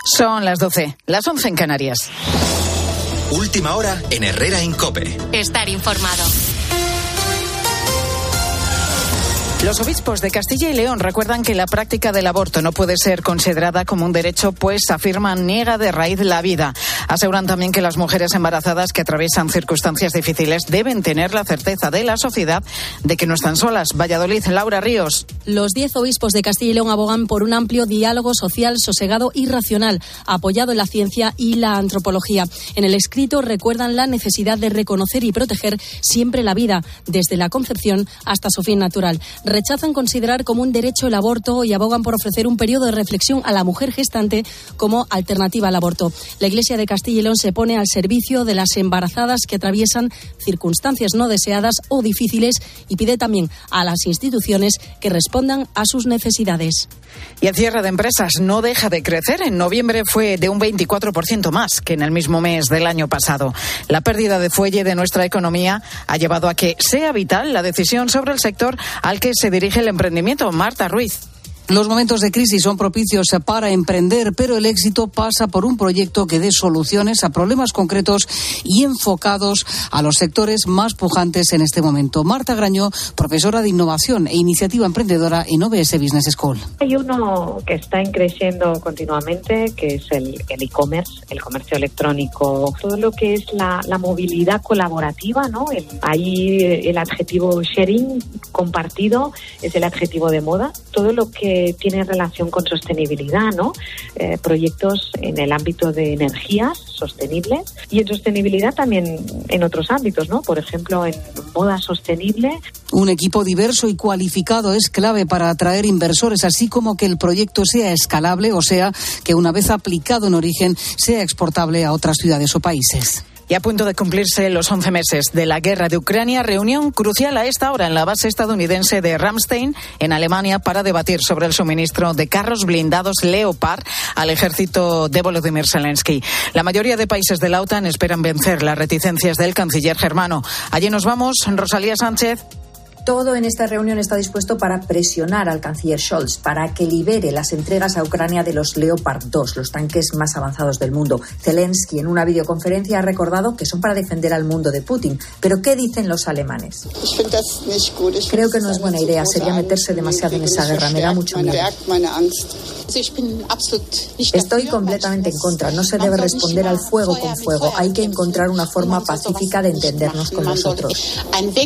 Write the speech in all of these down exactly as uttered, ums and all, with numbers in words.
Son las doce, las once en Canarias. Última hora en Herrera en COPE. Estar informado. Los obispos de Castilla y León recuerdan que la práctica del aborto no puede ser considerada como un derecho, pues afirman niega de raíz la vida. Aseguran también que las mujeres embarazadas que atraviesan circunstancias difíciles deben tener la certeza de la sociedad de que no están solas. Valladolid, Laura Ríos. Los diez obispos de Castilla y León abogan por un amplio diálogo social sosegado y racional, apoyado en la ciencia y la antropología. En el escrito recuerdan la necesidad de reconocer y proteger siempre la vida, desde la concepción hasta su fin natural. Rechazan considerar como un derecho el aborto y abogan por ofrecer un periodo de reflexión a la mujer gestante como alternativa al aborto. La Iglesia de Castilla y León se pone al servicio de las embarazadas que atraviesan circunstancias no deseadas o difíciles y pide también a las instituciones que respondan a sus necesidades. Y el cierre de empresas no deja de crecer. En noviembre fue de un veinticuatro por ciento más que en el mismo mes del año pasado. La pérdida de fuelle de nuestra economía ha llevado a que sea vital la decisión sobre el sector al que se dirige el emprendimiento. Marta Ruiz. Los momentos de crisis son propicios para emprender, pero el éxito pasa por un proyecto que dé soluciones a problemas concretos y enfocados a los sectores más pujantes en este momento. Marta Grañó, profesora de Innovación e Iniciativa Emprendedora en O B S Business School. Hay uno que está creciendo continuamente, que es el el e-commerce, el comercio electrónico, todo lo que es la, la movilidad colaborativa, ¿no? El, ahí el adjetivo sharing, compartido, es el adjetivo de moda. Todo lo que tiene relación con sostenibilidad, ¿no? Eh, proyectos en el ámbito de energías sostenibles y en sostenibilidad también en otros ámbitos, ¿no? Por ejemplo, en moda sostenible. Un equipo diverso y cualificado es clave para atraer inversores, así como que el proyecto sea escalable, o sea, que una vez aplicado en origen sea exportable a otras ciudades o países. Y a punto de cumplirse los once meses de la guerra de Ucrania, reunión crucial a esta hora en la base estadounidense de Ramstein, en Alemania, para debatir sobre el suministro de carros blindados Leopard al ejército de Volodymyr Zelensky. La mayoría de países de la OTAN esperan vencer las reticencias del canciller germano. Allí nos vamos, Rosalía Sánchez. Todo en esta reunión está dispuesto para presionar al canciller Scholz para que libere las entregas a Ucrania de los Leopard dos, los tanques más avanzados del mundo. Zelensky en una videoconferencia ha recordado que son para defender al mundo de Putin. ¿Pero qué dicen los alemanes? Creo que no es buena idea, sería meterse demasiado en esa guerra, me da mucho miedo. Estoy completamente en contra, no se debe responder al fuego con fuego, hay que encontrar una forma pacífica de entendernos con los otros.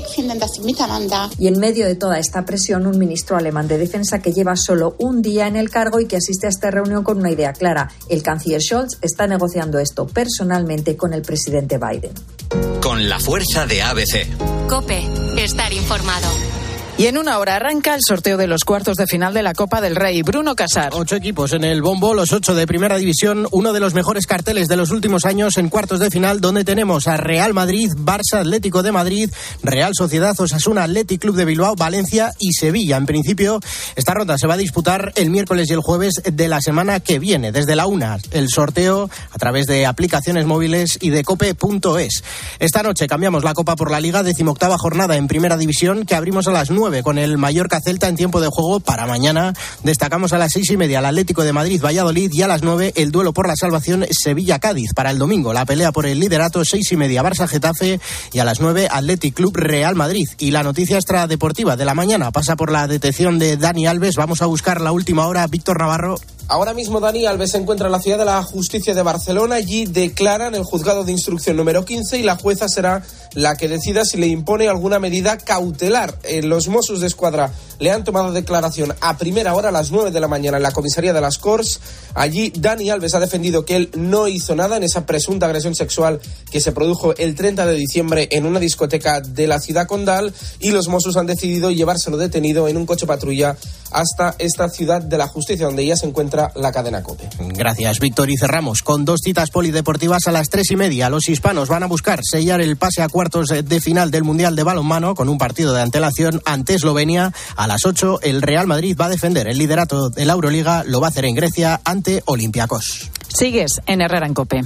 Y en medio de toda esta presión, un ministro alemán de defensa que lleva solo un día en el cargo y que asiste a esta reunión con una idea clara. El canciller Scholz está negociando esto personalmente con el presidente Biden. Con la fuerza de A B C. COPE. Estar informado. Y en una hora arranca el sorteo de los cuartos de final de la Copa del Rey. Bruno Casar. Ocho equipos en el bombo, los ocho de Primera División, uno de los mejores carteles de los últimos años en cuartos de final, donde tenemos a Real Madrid, Barça, Atlético de Madrid, Real Sociedad, Osasuna, Athletic Club de Bilbao, Valencia y Sevilla. En principio, esta ronda se va a disputar el miércoles y el jueves de la semana que viene, desde la una. El sorteo a través de aplicaciones móviles y de cope punto es. Esta noche cambiamos la Copa por la Liga, decimoctava jornada en Primera División, que abrimos a las nueve con el Mallorca Celta en tiempo de juego. Para mañana destacamos a las seis y media el Atlético de Madrid Valladolid y a las nueve el duelo por la salvación Sevilla Cádiz. Para el domingo la pelea por el liderato, seis y media Barça Getafe y a las nueve Athletic Club Real Madrid. Y la noticia extradeportiva de la mañana pasa por la detención de Dani Alves. Vamos a buscar la última hora. Víctor Navarro. Ahora mismo Dani Alves se encuentra en la ciudad de la Justicia de Barcelona. Allí declara en el juzgado de instrucción número quince y la jueza será la que decida si le impone alguna medida cautelar. Eh, los Mossos de Escuadra le han tomado declaración a primera hora, a las nueve de la mañana, en la comisaría de las Corts. Allí Dani Alves ha defendido que él no hizo nada en esa presunta agresión sexual que se produjo el treinta de diciembre en una discoteca de la ciudad condal, y los Mossos han decidido llevárselo detenido en un coche patrulla hasta esta ciudad de la Justicia, donde ya se encuentra la cadena COPE. Gracias, Víctor. Y cerramos con dos citas polideportivas a las tres y media. Los hispanos van a buscar sellar el pase a cuartos de final del Mundial de Balonmano con un partido de antelación ante Eslovenia. A las ocho, el Real Madrid va a defender el liderato de la Euroliga. Lo va a hacer en Grecia ante Olympiacos. Sigues en Herrera en COPE.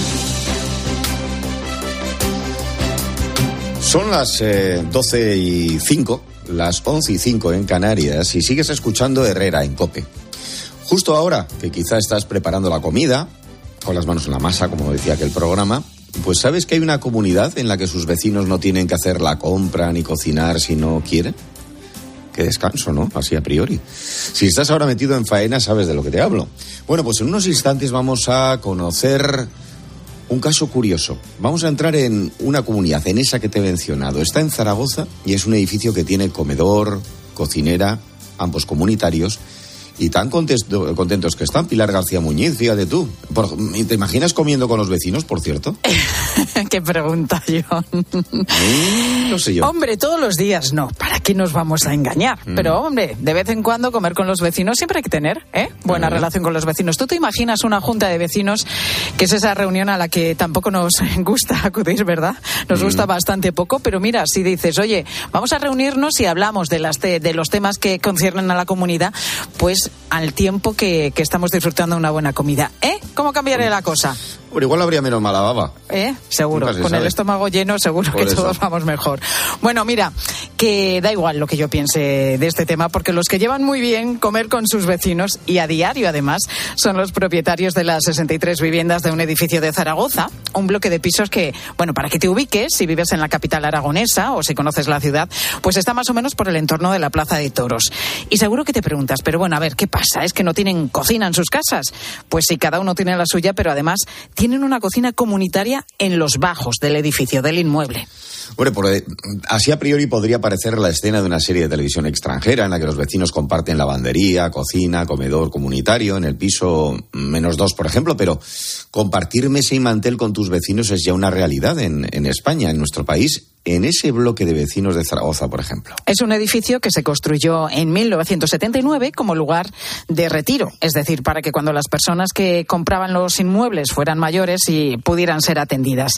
Son las eh, doce y cinco, las once y cinco en Canarias, y sigues escuchando Herrera en COPE. Justo ahora, que quizá estás preparando la comida, con las manos en la masa, como decía aquel programa, pues ¿sabes que hay una comunidad en la que sus vecinos no tienen que hacer la compra ni cocinar si no quieren? Qué descanso, ¿no? Así a priori. Si estás ahora metido en faena, sabes de lo que te hablo. Bueno, pues en unos instantes vamos a conocer un caso curioso. Vamos a entrar en una comunidad, en esa que te he mencionado. Está en Zaragoza y es un edificio que tiene comedor, cocinera, ambos comunitarios. Y tan contesto, contentos que están. Pilar García Muñiz, fíjate tú. Por, ¿te imaginas comiendo con los vecinos, por cierto? Qué pregunta, John. Mm, no sé yo. Hombre, todos los días no. ¿Para qué nos vamos a engañar? Mm. Pero, hombre, de vez en cuando comer con los vecinos siempre hay que tener, ¿eh? Buena mm. relación con los vecinos. ¿Tú te imaginas una junta de vecinos, que es esa reunión a la que tampoco nos gusta acudir, ¿verdad? Nos mm. gusta bastante poco, pero mira, si dices, oye, vamos a reunirnos y hablamos de, las te- de los temas que conciernen a la comunidad, pues al tiempo que, que estamos disfrutando de una buena comida. ¿Eh? ¿Cómo cambiaría la cosa? Pero igual habría menos mala baba. ¿Eh? Seguro. Con sabe. El estómago lleno, seguro Por que eso. Todos vamos mejor. Bueno, mira, que da igual lo que yo piense de este tema, porque los que llevan muy bien comer con sus vecinos, y a diario además, son los propietarios de las sesenta y tres viviendas de un edificio de Zaragoza, un bloque de pisos que, bueno, para que te ubiques, si vives en la capital aragonesa o si conoces la ciudad, pues está más o menos por el entorno de la Plaza de Toros. Y seguro que te preguntas, pero bueno, a ver, ¿qué pasa? ¿Es que no tienen cocina en sus casas? Pues sí, cada uno tiene la suya, pero además tienen una cocina comunitaria en los bajos del edificio, del inmueble. Bueno, por, así a priori podría parecer la escena de una serie de televisión extranjera en la que los vecinos comparten lavandería, cocina, comedor comunitario en el piso menos dos, por ejemplo, pero compartir mesa y mantel con tus vecinos es ya una realidad en, en España, en nuestro país, en ese bloque de vecinos de Zaragoza, por ejemplo. Es un edificio que se construyó en mil novecientos setenta y nueve como lugar de retiro, es decir, para que cuando las personas que compraban los inmuebles fueran mayores y pudieran ser atendidas.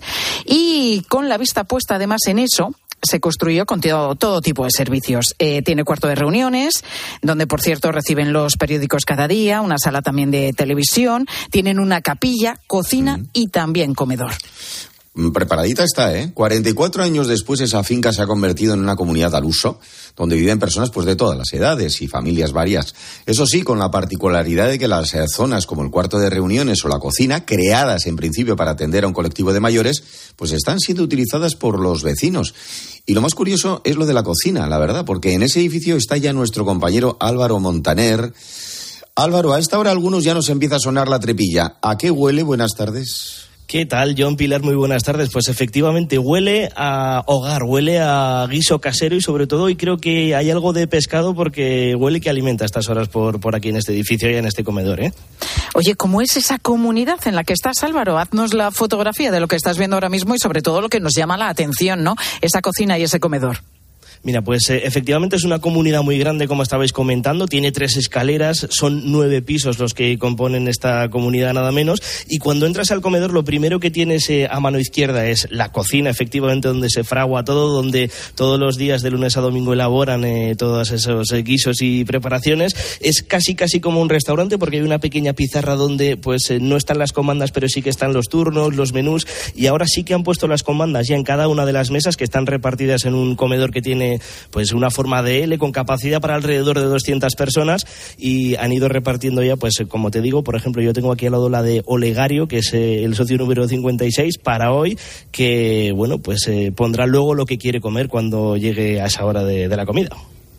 Y con la vista puesta además en eso, se construyó con todo, todo tipo de servicios. Eh, tiene cuarto de reuniones, donde, por cierto, reciben los periódicos cada día, una sala también de televisión, tienen una capilla, cocina mm. y también comedor. Preparadita está, ¿eh? cuarenta y cuatro años después, esa finca se ha convertido en una comunidad al uso, donde viven personas pues de todas las edades y familias varias. Eso sí, con la particularidad de que las eh, zonas como el cuarto de reuniones o la cocina, creadas en principio para atender a un colectivo de mayores, pues están siendo utilizadas por los vecinos. Y lo más curioso es lo de la cocina, la verdad, porque en ese edificio está ya nuestro compañero Álvaro Montaner. Álvaro, a esta hora algunos ya nos empieza a sonar la trepilla. ¿A qué huele? Buenas tardes. ¿Qué tal, John? Pilar, muy buenas tardes. Pues efectivamente huele a hogar, huele a guiso casero y sobre todo, y creo que hay algo de pescado porque huele que alimenta a estas horas por, por aquí en este edificio y en este comedor, ¿eh? Oye, ¿cómo es esa comunidad en la que estás, Álvaro? Haznos la fotografía de lo que estás viendo ahora mismo y sobre todo lo que nos llama la atención, ¿no? Esa cocina y ese comedor. Mira, pues eh, efectivamente es una comunidad muy grande, como estabais comentando, tiene tres escaleras, son nueve pisos los que componen esta comunidad nada menos, y cuando entras al comedor lo primero que tienes eh, a mano izquierda es la cocina, efectivamente, donde se fragua todo, donde todos los días de lunes a domingo elaboran eh, todos esos eh, guisos y preparaciones. Es casi casi como un restaurante porque hay una pequeña pizarra donde pues eh, no están las comandas, pero sí que están los turnos, los menús, y ahora sí que han puesto las comandas ya en cada una de las mesas que están repartidas en un comedor que tiene pues una forma de L con capacidad para alrededor de doscientas personas, y han ido repartiendo ya, pues como te digo, por ejemplo, yo tengo aquí al lado la de Olegario, que es eh, el socio número cincuenta y seis para hoy, que bueno, pues eh, pondrá luego lo que quiere comer cuando llegue a esa hora de, de la comida.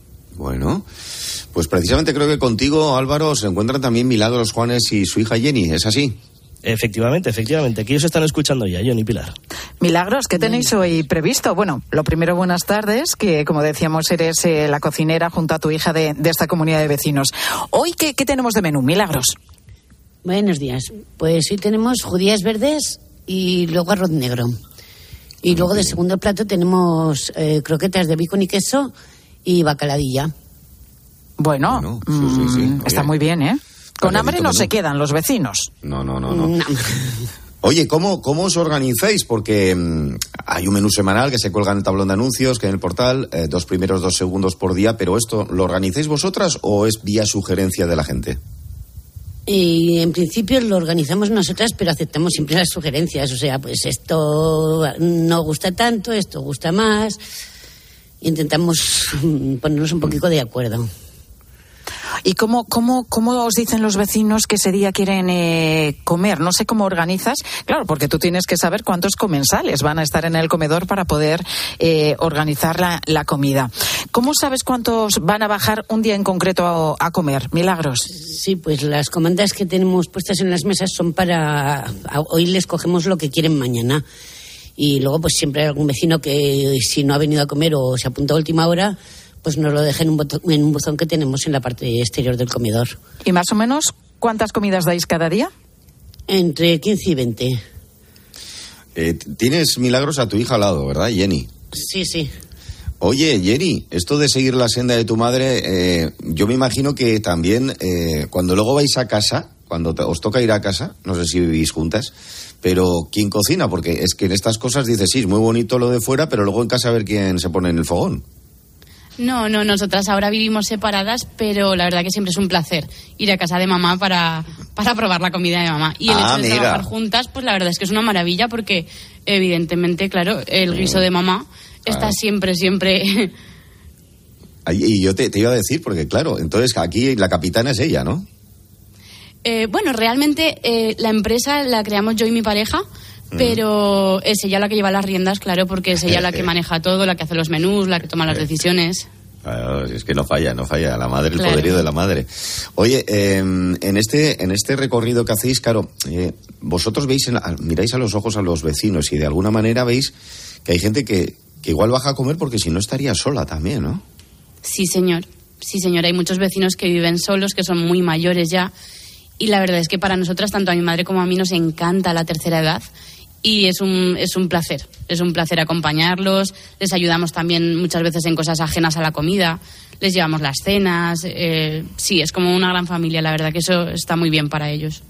Bueno, pues precisamente creo que contigo, Álvaro, se encuentran también Milagros Juanes y su hija Jenny, ¿es así? Efectivamente, efectivamente. Aquí os están escuchando ya, John y Pilar. Milagros, ¿qué tenéis hoy previsto? Bueno, lo primero, buenas tardes, que como decíamos eres eh, la cocinera junto a tu hija de, de esta comunidad de vecinos. Hoy, ¿qué, qué tenemos de menú, Milagros? Buenos días. Pues hoy tenemos judías verdes y luego arroz negro. Y luego de segundo plato tenemos eh, croquetas de bacon y queso y bacaladilla. Bueno, bueno sí, sí, sí. Mm, está muy bien, ¿eh? Con hambre no se quedan los vecinos. No, no, no, no. no. Oye, ¿cómo, ¿cómo os organizáis? Porque mmm, hay un menú semanal que se cuelga en el tablón de anuncios, que en el portal, eh, dos primeros dos segundos por día, pero ¿esto lo organizáis vosotras o es vía sugerencia de la gente? Y en principio lo organizamos nosotras, pero aceptamos siempre las sugerencias. O sea, pues esto no gusta tanto, esto gusta más. Intentamos ponernos un poquito de acuerdo. ¿Y cómo, cómo, cómo os dicen los vecinos que ese día quieren eh, comer? No sé cómo organizas. Claro, porque tú tienes que saber cuántos comensales van a estar en el comedor para poder eh, organizar la, la comida. ¿Cómo sabes cuántos van a bajar un día en concreto a, a comer? Milagros. Sí, pues las comandas que tenemos puestas en las mesas son para... Hoy les cogemos lo que quieren mañana. Y luego pues siempre hay algún vecino que si no ha venido a comer o se apunta a última hora, pues nos lo deja en un, botón, en un buzón que tenemos en la parte exterior del comedor. ¿Y más o menos cuántas comidas dais cada día? Entre quince y veinte. Eh, tienes, Milagros, a tu hija al lado, ¿verdad, Jenny? Sí, sí. Oye, Jenny, esto de seguir la senda de tu madre, eh, yo me imagino que también eh, cuando luego vais a casa, cuando te, os toca ir a casa, no sé si vivís juntas, pero ¿quién cocina? Porque es que en estas cosas dices, sí, es muy bonito lo de fuera, pero luego en casa a ver quién se pone en el fogón. No, no, nosotras ahora vivimos separadas, pero la verdad que siempre es un placer ir a casa de mamá para, para probar la comida de mamá. Y el ah, hecho de mira. trabajar juntas, pues la verdad es que es una maravilla porque, evidentemente, claro, el guiso de mamá está ah. siempre, siempre... Y yo te, te iba a decir, porque claro, entonces aquí la capitana es ella, ¿no? Eh, bueno, realmente eh, la empresa la creamos yo y mi pareja, pero es ella la que lleva las riendas, claro, porque es ella la que maneja todo, la que hace los menús, la que toma las decisiones. Claro, es que no falla, no falla la madre, el claro. poderío de la madre. Oye, eh, en este en este recorrido que hacéis, claro, eh, vosotros veis, en, miráis a los ojos a los vecinos y de alguna manera veis que hay gente que, que igual baja a comer porque si no estaría sola también, ¿no? Sí, señor. Sí, señor. Hay muchos vecinos que viven solos, que son muy mayores ya. Y la verdad es que para nosotras, tanto a mi madre como a mí, nos encanta la tercera edad. Y es un, es un placer. Es un placer acompañarlos. Les ayudamos también muchas veces en cosas ajenas a la comida. Les llevamos las cenas. Eh, sí, es como una gran familia. La verdad que eso está muy bien para ellos.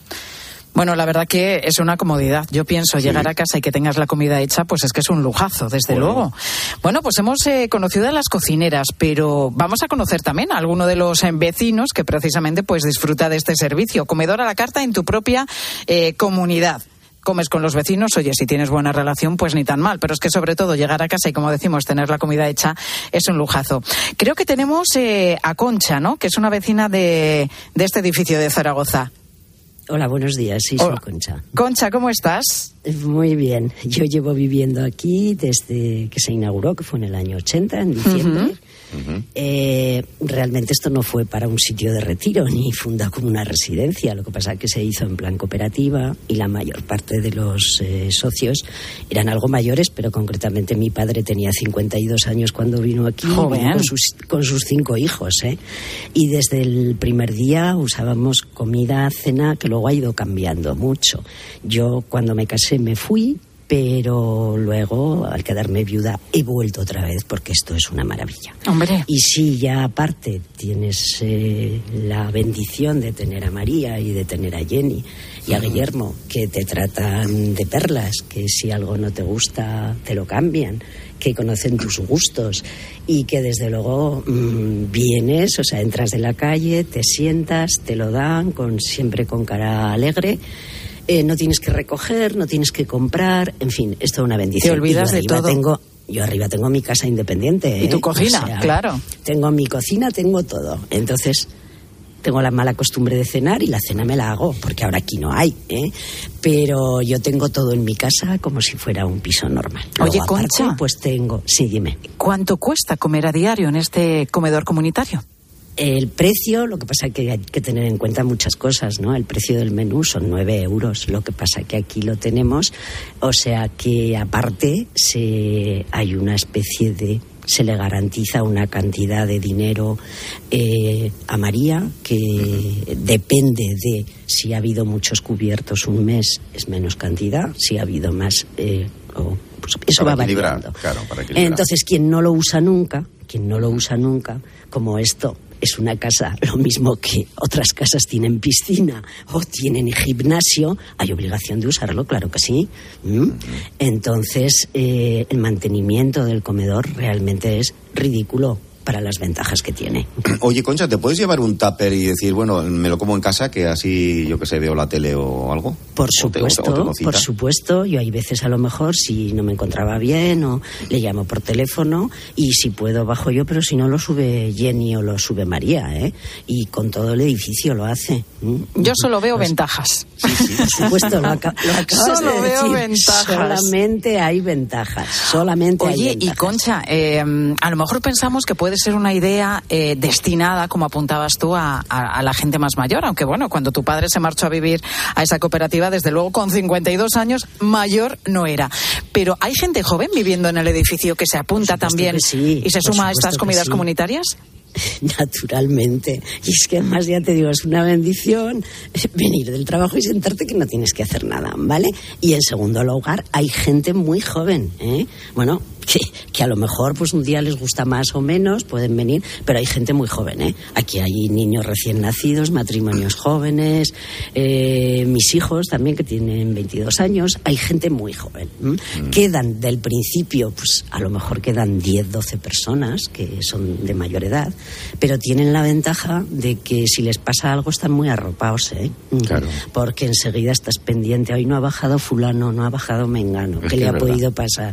Bueno, la verdad que es una comodidad. Yo pienso, sí. llegar a casa y que tengas la comida hecha, pues es que es un lujazo, desde bueno. luego. Bueno, pues hemos eh, conocido a las cocineras, pero vamos a conocer también a alguno de los eh, vecinos que precisamente pues disfruta de este servicio. Comedor a la carta en tu propia eh, comunidad. Comes con los vecinos, oye, si tienes buena relación, pues ni tan mal, pero es que sobre todo llegar a casa y, como decimos, tener la comida hecha es un lujazo. Creo que tenemos eh, a Concha, ¿no?, que es una vecina de, de este edificio de Zaragoza. Hola, buenos días, sí, soy Concha. Concha, ¿cómo estás? Muy bien, yo llevo viviendo aquí desde que se inauguró, que fue en el año ochenta, en diciembre. Uh-huh. Uh-huh. Eh, realmente esto no fue para un sitio de retiro, ni fundado como una residencia, lo que pasa es que se hizo en plan cooperativa y la mayor parte de los eh, socios eran algo mayores, pero concretamente mi padre tenía cincuenta y dos años cuando vino aquí, con sus, con sus cinco hijos, ¿eh? Y desde el primer día usábamos comida, cena, que luego ha ido cambiando mucho. Yo cuando me casé me fui, pero luego, al quedarme viuda, he vuelto otra vez porque esto es una maravilla. Hombre. Y si ya aparte tienes eh, la bendición de tener a María y de tener a Jenny y a Guillermo, que te tratan de perlas, que si algo no te gusta te lo cambian, que conocen tus gustos y que desde luego mmm, vienes, o sea, entras de la calle, te sientas, te lo dan, con siempre con cara alegre. Eh, no tienes que recoger, no tienes que comprar, en fin, es toda una bendición. Te olvidas de todo. Tengo, yo arriba tengo mi casa independiente. ¿Y tu ¿eh? cocina? O sea, claro. Tengo mi cocina, tengo todo. Entonces, tengo la mala costumbre de cenar y la cena me la hago, porque ahora aquí no hay, ¿eh? Pero yo tengo todo en mi casa como si fuera un piso normal. Luego, Oye, aparte, Concha, pues tengo... Sí, dime. ¿Cuánto cuesta comer a diario en este comedor comunitario? El precio, lo que pasa es que hay que tener en cuenta muchas cosas, ¿no? El precio del menú son nueve euros, lo que pasa que aquí lo tenemos, o sea que aparte se, hay una especie de... se le garantiza una cantidad de dinero eh, a María que depende de si ha habido muchos cubiertos un mes, es menos cantidad, si ha habido más, eh, oh, pues eso para va equilibrar, variando. claro, para equilibrar. Entonces, quien no lo usa nunca, quien no lo usa nunca, como esto es una casa, lo mismo que otras casas tienen piscina o tienen gimnasio, hay obligación de usarlo, claro que sí. ¿Mm? Entonces, eh, el mantenimiento del comedor realmente es ridículo. para las ventajas que tiene. Oye, Concha, ¿te puedes llevar un tupper y decir, bueno, me lo como en casa, que así, yo que sé, veo la tele o algo? Por supuesto, o te, o te por supuesto. Yo hay veces a lo mejor, si no me encontraba bien, o le llamo por teléfono, y si puedo bajo yo, pero si no lo sube Jenny o lo sube María, ¿eh? Y con todo el edificio lo hace. Yo solo veo pues, ventajas. Sí, sí, por supuesto, lo, aca- lo acabas solo de veo decir. ventajas. Solamente hay ventajas, solamente Oye, hay ventajas. y Concha, eh, a lo mejor pensamos que puede ser una idea eh, destinada, como apuntabas tú, a, a, a la gente más mayor, aunque bueno, cuando tu padre se marchó a vivir a esa cooperativa, desde luego con cincuenta y dos años, mayor no era. Pero ¿hay gente joven viviendo en el edificio que se apunta también sí, y se suma a estas comidas sí. comunitarias? Naturalmente. Y es que además, ya te digo, es una bendición venir del trabajo y sentarte que no tienes que hacer nada, ¿vale? Y en segundo lugar, hay gente muy joven, ¿eh? Bueno, que, que a lo mejor pues un día les gusta más o menos, pueden venir, pero hay gente muy joven, ¿eh? Aquí hay niños recién nacidos, matrimonios jóvenes, eh, mis hijos también que tienen veintidós años, hay gente muy joven. ¿m? Mm. Quedan del principio, pues a lo mejor quedan diez, doce personas que son de mayor edad, pero tienen la ventaja de que si les pasa algo están muy arropados, ¿eh? Claro. Porque enseguida estás pendiente, hoy no ha bajado fulano, no ha bajado mengano, ¿qué le ha podido pasar?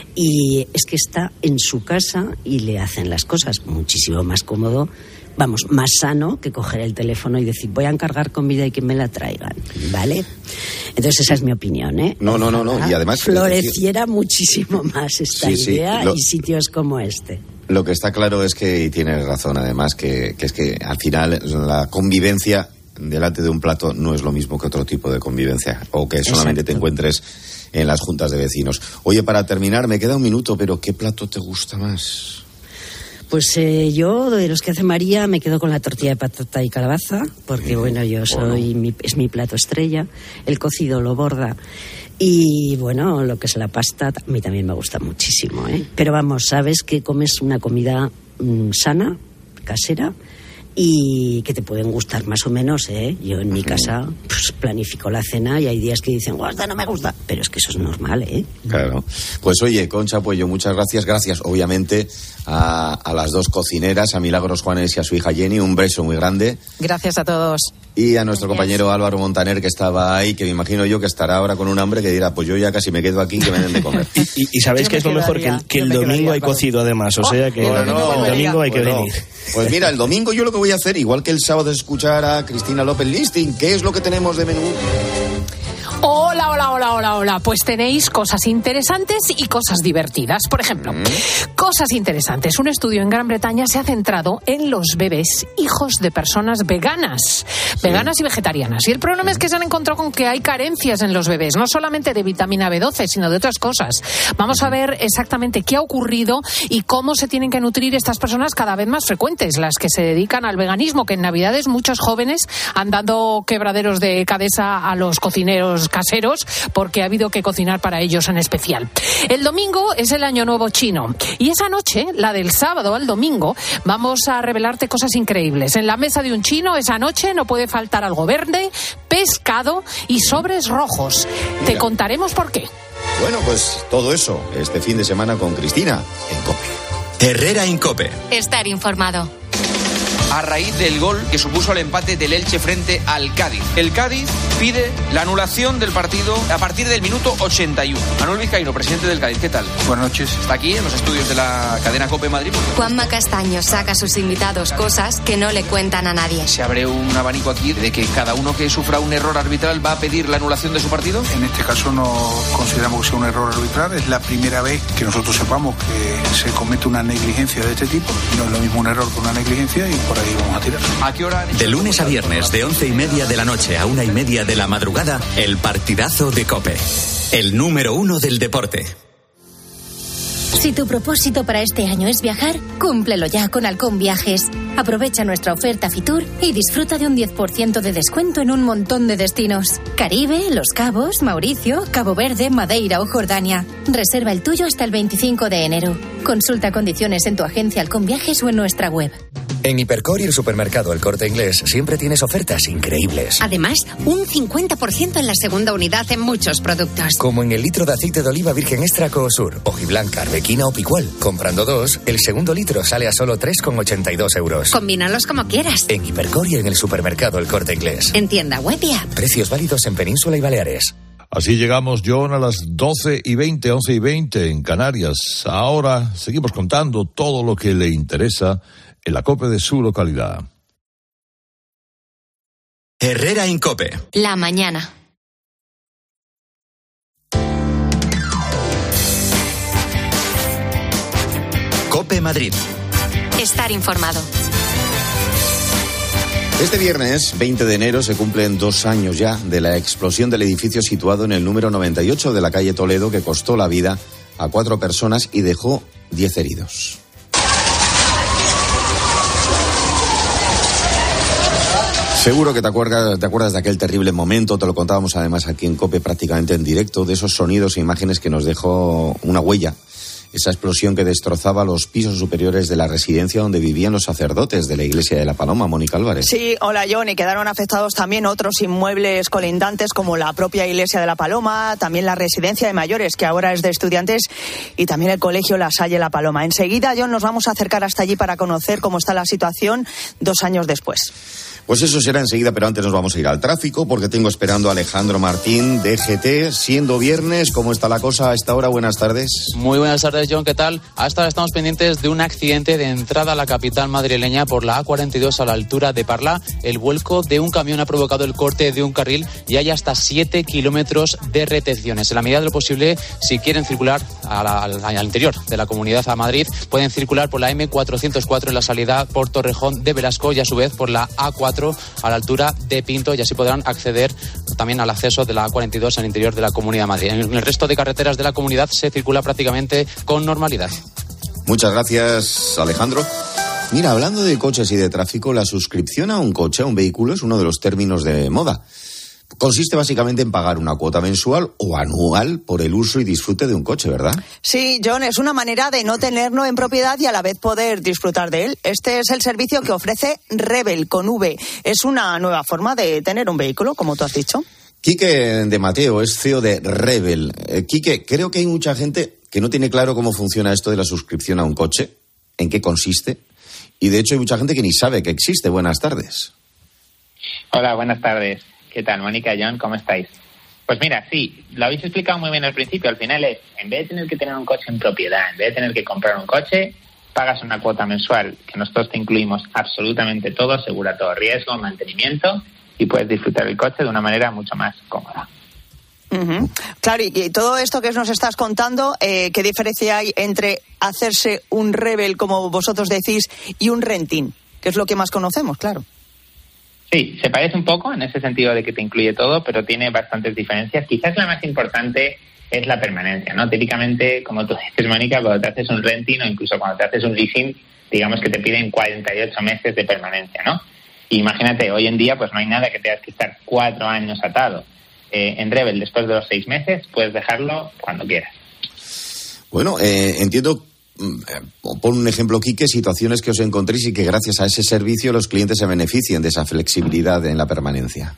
Y es que está en su casa y le hacen las cosas muchísimo más cómodo, vamos, más sano que coger el teléfono y decir voy a encargar comida y que me la traigan, ¿vale? Entonces esa es mi opinión, ¿eh? No, no, no, no. Y además floreciera muchísimo más esta sí, sí, idea lo... y sitios como este. Lo que está claro es que, y tienes razón además, que, que es que al final la convivencia delante de un plato no es lo mismo que otro tipo de convivencia, o que solamente Exacto. te encuentres en las juntas de vecinos. Oye, para terminar, me queda un minuto, pero ¿qué plato te gusta más? Pues eh, yo, de los que hace María, me quedo con la tortilla de patata y calabaza, porque bueno, yo soy, mi, es mi plato estrella, el cocido lo borda. Y bueno, lo que es la pasta, a mí también me gusta muchísimo, ¿eh? Pero vamos, sabes que comes una comida mmm, sana, casera, y que te pueden gustar más o menos, ¿eh? Yo en mi casa pues, planifico la cena y hay días que dicen, guarda, no me gusta, pero es que eso es normal, ¿eh? Claro. Pues oye, Concha Puello, muchas gracias. Gracias, obviamente, a, a las dos cocineras, a Milagros Juanes y a su hija Jenny. Un beso muy grande. Gracias a todos. Y a nuestro gracias. compañero Álvaro Montaner, que estaba ahí, que me imagino yo que estará ahora con un hambre que dirá, pues yo ya casi me quedo aquí, que me den de comer. y, y, y sabéis que es lo mejor, que el, que el domingo quedaría, hay cocido además, o sea que oh, el, domingo, el domingo hay bueno, que venir. Pues mira, el domingo yo lo que voy a hacer, igual que el sábado, es escuchar a Cristina López Listing. ¿Qué es lo que tenemos de menú? Hola, hola, hola, hola, hola. Pues tenéis cosas interesantes y cosas divertidas. Por ejemplo, mm. cosas interesantes. Un estudio en Gran Bretaña se ha centrado en los bebés hijos de personas veganas, sí. veganas y vegetarianas. Y el problema mm. es que se han encontrado con que hay carencias en los bebés, no solamente de vitamina B doce, sino de otras cosas. Vamos mm. a ver exactamente qué ha ocurrido y cómo se tienen que nutrir estas personas cada vez más frecuentes, las que se dedican al veganismo, que en Navidades muchos jóvenes han dado quebraderos de cabeza a los cocineros caseros porque ha habido que cocinar para ellos en especial. El domingo es el Año Nuevo chino y esa noche, la del sábado al domingo, vamos a revelarte cosas increíbles. En la mesa de un chino esa noche no puede faltar algo verde, pescado y sobres rojos. Mira. Te contaremos por qué. Bueno, pues todo eso este fin de semana con Cristina en COPE. Herrera en COPE. Estar informado. A raíz del gol que supuso el empate del Elche frente al Cádiz. El Cádiz pide la anulación del partido a partir del minuto ochenta y uno. Manuel Vizcaíno, presidente del Cádiz, ¿qué tal? Buenas noches. Está aquí en los estudios de la cadena COPE Madrid. Juanma Castaño saca a sus invitados cosas que no le cuentan a nadie. Se abre un abanico aquí de que cada uno que sufra un error arbitral va a pedir la anulación de su partido. En este caso no consideramos que sea un error arbitral. Es la primera vez que nosotros sepamos que se comete una negligencia de este tipo. No es lo mismo un error que una negligencia y por ahí vamos a tirar. ¿A qué hora? De lunes a viernes, de once y media de la noche a una y media de la madrugada, el partidazo de COPE. El número uno del deporte. Si tu propósito para este año es viajar, cúmplelo ya con Halcón Viajes. Aprovecha nuestra oferta Fitur y disfruta de un diez por ciento de descuento en un montón de destinos. Caribe, Los Cabos, Mauricio, Cabo Verde, Madeira o Jordania. Reserva el tuyo hasta el veinticinco de enero. Consulta condiciones en tu agencia Halcón Viajes o en nuestra web. En Hipercor y el supermercado El Corte Inglés siempre tienes ofertas increíbles. Además, un cincuenta por ciento en la segunda unidad en muchos productos. Como en el litro de aceite de oliva virgen extra Coosur, hojiblanca, arbequina o picual. Comprando dos, el segundo litro sale a solo tres con ochenta y dos euros. Combínalos como quieras. En Hipercor y en el supermercado El Corte Inglés. En tienda web y app. Precios válidos en Península y Baleares. Así llegamos, John, a las doce y veinte, once y veinte en Canarias. Ahora seguimos contando todo lo que le interesa en la COPE de su localidad. Herrera en COPE. La mañana. COPE Madrid. Estar informado. Este viernes, veinte de enero, se cumplen dos años ya de la explosión del edificio situado en el número noventa y ocho de la calle Toledo, que costó la vida a cuatro personas y dejó diez heridos. Seguro que te acuerdas, te acuerdas de aquel terrible momento, te lo contábamos además aquí en COPE prácticamente en directo, de esos sonidos e imágenes que nos dejó una huella. Esa explosión que destrozaba los pisos superiores de la residencia donde vivían los sacerdotes de la Iglesia de la Paloma, Mónica Álvarez. Sí, hola John, y quedaron afectados también otros inmuebles colindantes como la propia Iglesia de la Paloma, también la residencia de mayores que ahora es de estudiantes y también el colegio La Salle La Paloma. Enseguida, John, nos vamos a acercar hasta allí para conocer cómo está la situación dos años después. Pues eso será enseguida, pero antes nos vamos a ir al tráfico porque tengo esperando a Alejandro Martín de G T, siendo viernes. ¿Cómo está la cosa a esta hora? Buenas tardes. Muy buenas tardes, John, ¿qué tal? Hasta ahora estamos pendientes de un accidente de entrada a la capital madrileña por la A cuarenta y dos a la altura de Parla. El vuelco de un camión ha provocado el corte de un carril y hay hasta siete kilómetros de retenciones. En la medida de lo posible, si quieren circular a la, al, al interior de la comunidad a Madrid, pueden circular por la M cuatrocientos cuatro en la salida por Torrejón de Velasco y a su vez por la A cuatro a la altura de Pinto, y así podrán acceder también al acceso de la A cuarenta y dos al interior de la Comunidad de Madrid. En el resto de carreteras de la comunidad se circula prácticamente con normalidad. Muchas gracias, Alejandro. Mira, hablando de coches y de tráfico, la suscripción a un coche, a un vehículo, es uno de los términos de moda. Consiste básicamente en pagar una cuota mensual o anual por el uso y disfrute de un coche, ¿verdad? Sí, John, es una manera de no tenerlo en propiedad y a la vez poder disfrutar de él. Este es el servicio que ofrece Rebel con V. Es una nueva forma de tener un vehículo, como tú has dicho. Quique de Mateo es C E O de Rebel. Eh, Quique, creo que hay mucha gente que no tiene claro cómo funciona esto de la suscripción a un coche, en qué consiste, y de hecho hay mucha gente que ni sabe que existe. Buenas tardes. Hola, buenas tardes. ¿Qué tal, Mónica, John? ¿Cómo estáis? Pues mira, sí, lo habéis explicado muy bien al principio. Al final es, en vez de tener que tener un coche en propiedad, en vez de tener que comprar un coche, pagas una cuota mensual que nosotros te incluimos absolutamente todo, asegura todo riesgo, mantenimiento, y puedes disfrutar el coche de una manera mucho más cómoda. Uh-huh. Claro, y, y todo esto que nos estás contando, eh, ¿qué diferencia hay entre hacerse un Rebel, como vosotros decís, y un renting? Que es lo que más conocemos, claro. Sí, se parece un poco en ese sentido de que te incluye todo, pero tiene bastantes diferencias. Quizás la más importante es la permanencia, ¿no? Típicamente, como tú dices, Mónica, cuando te haces un renting o incluso cuando te haces un leasing, digamos que te piden cuarenta y ocho meses de permanencia, ¿no? Y imagínate, hoy en día pues no hay nada que tengas que estar cuatro años atado. Eh, en Rebel, después de los seis meses, puedes dejarlo cuando quieras. Bueno, eh, entiendo... Pon un ejemplo, Quique, situaciones que os encontréis y que gracias a ese servicio los clientes se beneficien de esa flexibilidad en la permanencia.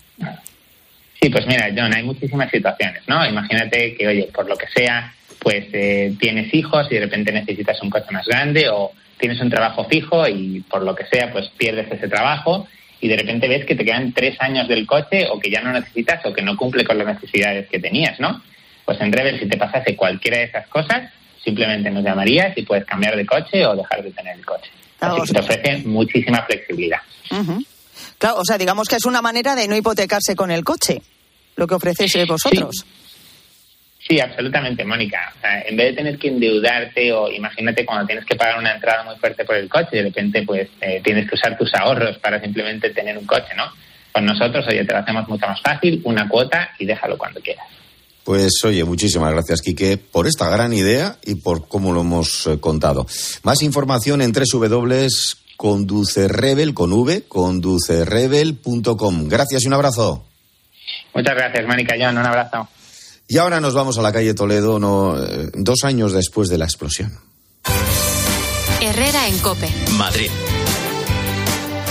Sí, pues mira, John, hay muchísimas situaciones, ¿no? Imagínate que, oye, por lo que sea, pues eh, tienes hijos y de repente necesitas un coche más grande, o tienes un trabajo fijo y por lo que sea, pues pierdes ese trabajo y de repente ves que te quedan tres años del coche o que ya no necesitas o que no cumple con las necesidades que tenías, ¿no? Pues en Rebel, si te pasase cualquiera de esas cosas, simplemente nos llamarías y puedes cambiar de coche o dejar de tener el coche. Así que te ofrece muchísima flexibilidad. Uh-huh. Claro, o sea, digamos que es una manera de no hipotecarse con el coche, lo que ofrecéis vosotros. Sí, sí, absolutamente, Mónica. O sea, en vez de tener que endeudarte o imagínate cuando tienes que pagar una entrada muy fuerte por el coche, de repente pues eh, tienes que usar tus ahorros para simplemente tener un coche, ¿no? Con nosotros, oye, te lo hacemos mucho más fácil, una cuota y déjalo cuando quieras. Pues oye, muchísimas gracias, Quique, por esta gran idea y por cómo lo hemos eh, contado. Más información en doble u doble u doble u punto conducerebel con v, conducerebel punto com. Gracias y un abrazo. Muchas gracias, Mónica, John, un abrazo. Y ahora nos vamos a la calle Toledo, no, eh, dos años después de la explosión. Herrera en COPE. Madrid.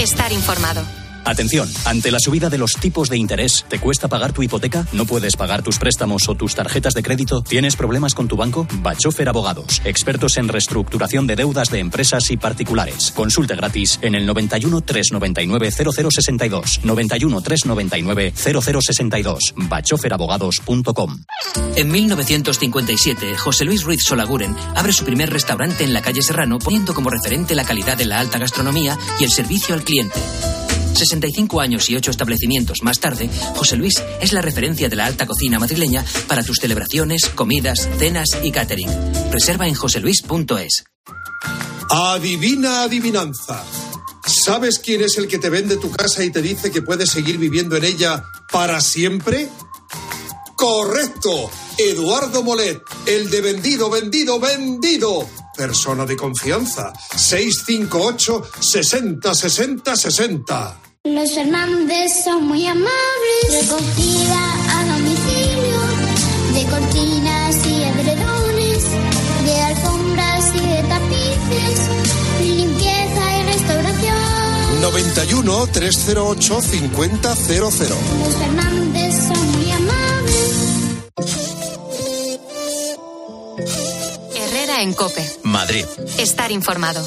Estar informado. Atención, ante la subida de los tipos de interés, ¿te cuesta pagar tu hipoteca? ¿No puedes pagar tus préstamos o tus tarjetas de crédito? ¿Tienes problemas con tu banco? Bachofer Abogados, expertos en reestructuración de deudas de empresas y particulares. Consulte gratis en el noventa y uno, trescientos noventa y nueve, cero cero sesenta y dos, noventa y uno, trescientos noventa y nueve, cero cero sesenta y dos, bachofer abogados punto com. En mil novecientos cincuenta y siete, José Luis Ruiz Solaguren abre su primer restaurante en la calle Serrano, poniendo como referente la calidad de la alta gastronomía y el servicio al cliente. sesenta y cinco años y ocho establecimientos más tarde, José Luis es la referencia de la alta cocina madrileña para tus celebraciones, comidas, cenas y catering. Reserva en joseluis punto es. Adivina adivinanza. ¿Sabes quién es el que te vende tu casa y te dice que puedes seguir viviendo en ella para siempre? ¡Correcto! Eduardo Molet, el de vendido, vendido, vendido. Persona de confianza. seis cinco ocho, sesenta, sesenta, sesenta. Los Fernández son muy amables. Recogida a domicilio de cortinas y edredones, de alfombras y de tapices, limpieza y restauración. noventa y uno, trescientos ocho, cincuenta, cero cero. Los Fernández son muy amables. Herrera en COPE. Madrid. Estar informado.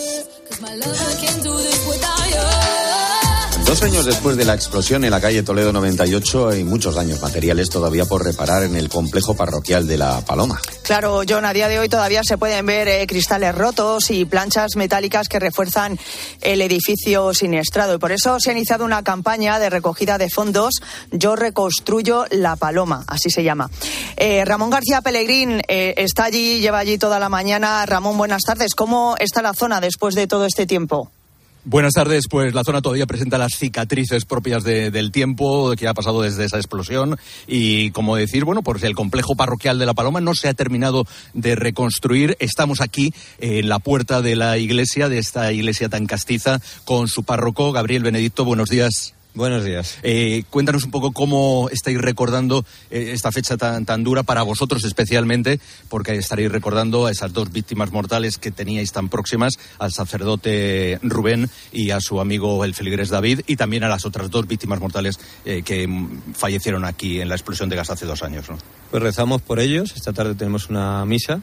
Dos años después de la explosión en la calle Toledo noventa y ocho, hay muchos daños materiales todavía por reparar en el complejo parroquial de La Paloma. Claro, John, a día de hoy todavía se pueden ver eh, cristales rotos y planchas metálicas que refuerzan el edificio siniestrado. Y por eso se ha iniciado una campaña de recogida de fondos. Yo reconstruyo La Paloma, así se llama. Eh, Ramón García Pellegrín eh, está allí, lleva allí toda la mañana. Ramón, buenas tardes. ¿Cómo está la zona después de todo este tiempo? Buenas tardes, pues la zona todavía presenta las cicatrices propias de, del tiempo que ha pasado desde esa explosión y, como decir, bueno, pues el complejo parroquial de La Paloma no se ha terminado de reconstruir. Estamos aquí en la puerta de la iglesia, de esta iglesia tan castiza, con su párroco, Gabriel Benedicto. Buenos días. Buenos días. Eh, cuéntanos un poco cómo estáis recordando eh, esta fecha tan, tan dura para vosotros especialmente, porque estaréis recordando a esas dos víctimas mortales que teníais tan próximas, al sacerdote Rubén y a su amigo el feligrés David, y también a las otras dos víctimas mortales eh, que fallecieron aquí en la explosión de gas hace dos años, ¿no? Pues rezamos por ellos. Esta tarde tenemos una misa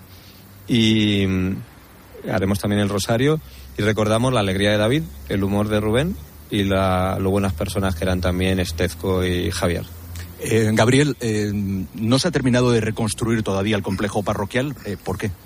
y haremos también el rosario y recordamos la alegría de David, el humor de Rubén y la, lo buenas personas que eran también Estezco y Javier. Eh, Gabriel, eh, ¿no se ha terminado de reconstruir todavía el complejo parroquial? Eh, ¿Por qué?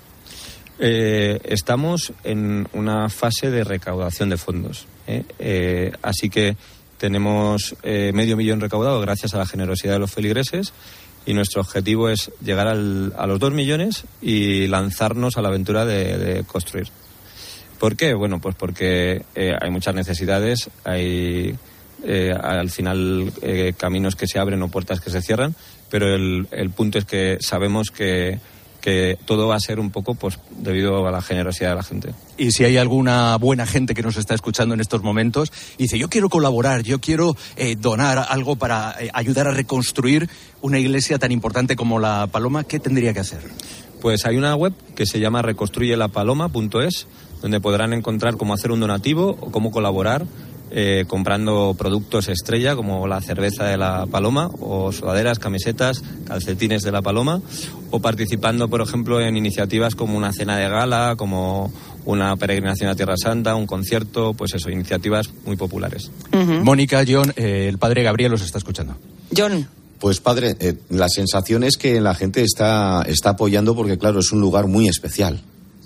Eh, estamos en una fase de recaudación de fondos. ¿eh? Eh, así que tenemos eh, medio millón recaudado gracias a la generosidad de los feligreses y nuestro objetivo es llegar al, a los dos millones y lanzarnos a la aventura de, de construir. ¿Por qué? Bueno, pues porque eh, hay muchas necesidades, hay eh, al final eh, caminos que se abren o puertas que se cierran, pero el, el punto es que sabemos que, que todo va a ser un poco pues debido a la generosidad de la gente. Y si hay alguna buena gente que nos está escuchando en estos momentos y dice, yo quiero colaborar, yo quiero eh, donar algo para eh, ayudar a reconstruir una iglesia tan importante como La Paloma, ¿qué tendría que hacer? Pues hay una web que se llama reconstruye la paloma punto es, donde podrán encontrar cómo hacer un donativo o cómo colaborar eh, comprando productos estrella como la cerveza de La Paloma o sudaderas, camisetas, calcetines de La Paloma, o participando, por ejemplo, en iniciativas como una cena de gala, como una peregrinación a Tierra Santa, un concierto, pues eso, iniciativas muy populares. Uh-huh. Mónica, John, eh, el padre Gabriel os está escuchando. John. Pues padre, eh, la sensación es que la gente está, está apoyando porque, claro, es un lugar muy especial.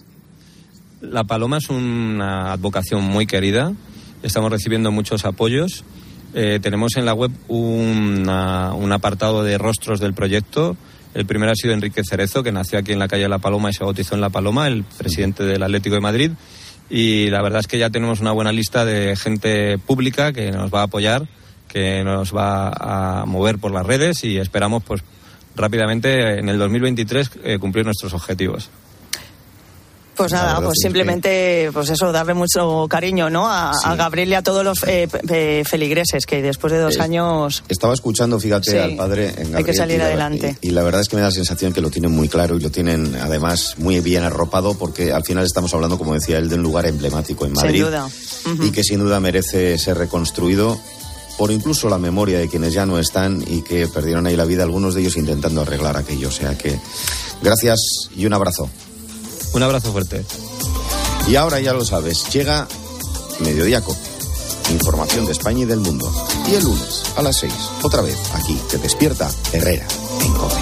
La Paloma es una advocación muy querida, estamos recibiendo muchos apoyos. Eh, tenemos en la web una, un apartado de rostros del proyecto. El primero ha sido Enrique Cerezo, que nació aquí en la calle La Paloma y se bautizó en La Paloma, el presidente del Atlético de Madrid. Y la verdad es que ya tenemos una buena lista de gente pública que nos va a apoyar, que nos va a mover por las redes y esperamos pues rápidamente en el dos mil veintitrés eh, cumplir nuestros objetivos. Pues nada, pues simplemente, pues eso, darle mucho cariño, ¿no? A, sí. a Gabriel y a todos los eh, eh, feligreses que después de dos eh, años... Estaba escuchando, fíjate, sí, al padre en Gabriel. Hay que salir y la, adelante. Y, y la verdad es que me da la sensación que lo tienen muy claro y lo tienen, además, muy bien arropado, porque al final estamos hablando, como decía él, de un lugar emblemático en Madrid. Sin duda. Uh-huh. Y que sin duda merece ser reconstruido por incluso la memoria de quienes ya no están y que perdieron ahí la vida, algunos de ellos intentando arreglar aquello. O sea que, gracias y un abrazo. Un abrazo fuerte. Y ahora ya lo sabes, llega Mediodía Cope, información de España y del mundo. Y el lunes a las seis, otra vez, aquí, te despierta Herrera en Cope.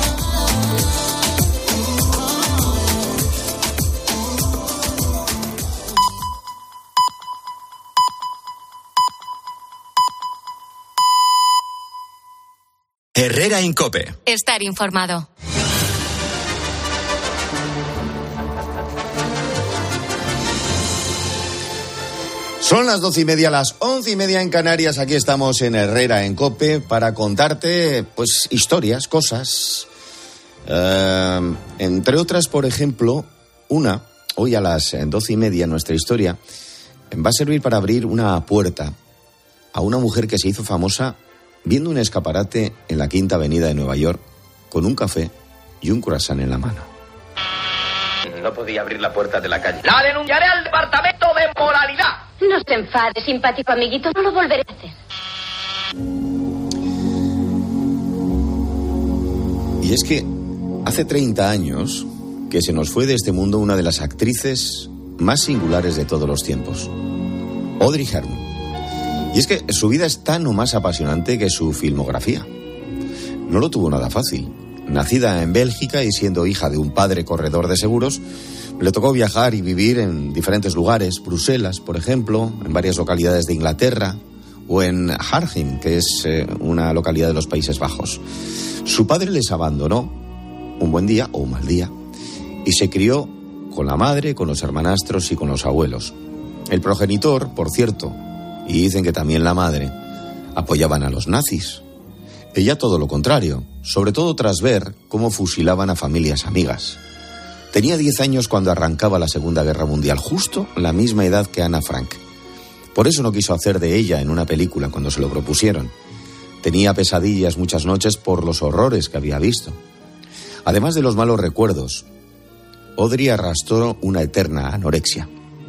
Herrera en Cope. Estar informado. Son las doce y media, las once y media en Canarias. Aquí estamos en Herrera en Cope para contarte, pues, historias, cosas. Uh, entre otras, por ejemplo, una, hoy a las doce y media, nuestra historia va a servir para abrir una puerta a una mujer que se hizo famosa viendo un escaparate en la Quinta Avenida de Nueva York con un café y un croissant en la mano. No podía abrir la puerta de la calle. ¡La denunciaré al departamento de moralidad! No se enfade, simpático amiguito, no lo volveré a hacer. Y es que hace treinta años que se nos fue de este mundo una de las actrices más singulares de todos los tiempos, Audrey Hepburn. Y es que su vida es tan o más apasionante que su filmografía. No lo tuvo nada fácil. Nacida en Bélgica y siendo hija de un padre corredor de seguros, le tocó viajar y vivir en diferentes lugares, Bruselas, por ejemplo, en varias localidades de Inglaterra, o en Arnhem, que es eh, una localidad de los Países Bajos. Su padre les abandonó un buen día o un mal día y se crió con la madre, con los hermanastros y con los abuelos. El progenitor, por cierto, y dicen que también la madre, apoyaban a los nazis. Ella todo lo contrario, sobre todo tras ver cómo fusilaban a familias amigas. Tenía diez años cuando arrancaba la Segunda Guerra Mundial, justo la misma edad que Ana Frank. Por eso no quiso hacer de ella en una película cuando se lo propusieron. Tenía pesadillas muchas noches por los horrores que había visto. Además de los malos recuerdos, Audrey arrastró una eterna anorexia.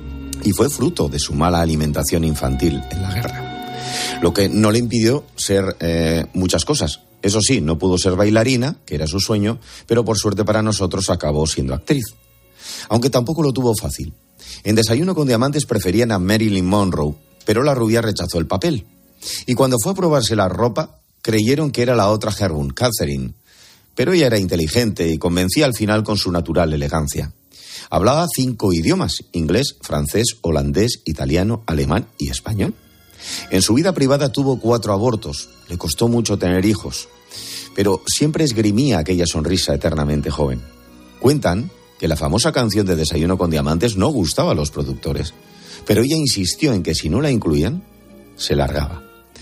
Y fue fruto de su mala alimentación infantil en la guerra. Lo que no le impidió ser eh, muchas cosas. Eso sí, no pudo ser bailarina, que era su sueño, pero por suerte para nosotros acabó siendo actriz. Aunque tampoco lo tuvo fácil. En Desayuno con Diamantes preferían a Marilyn Monroe, pero la rubia rechazó el papel. Y cuando fue a probarse la ropa, creyeron que era la otra Hepburn, Catherine. Pero ella era inteligente y convencía al final con su natural elegancia. Hablaba cinco idiomas: inglés, francés, holandés, italiano, alemán y español. En su vida privada tuvo cuatro abortos, le costó mucho tener hijos, pero siempre esgrimía aquella sonrisa eternamente joven. Cuentan que la famosa canción de Desayuno con Diamantes no gustaba a los productores, pero ella insistió en que si no la incluían, se largaba.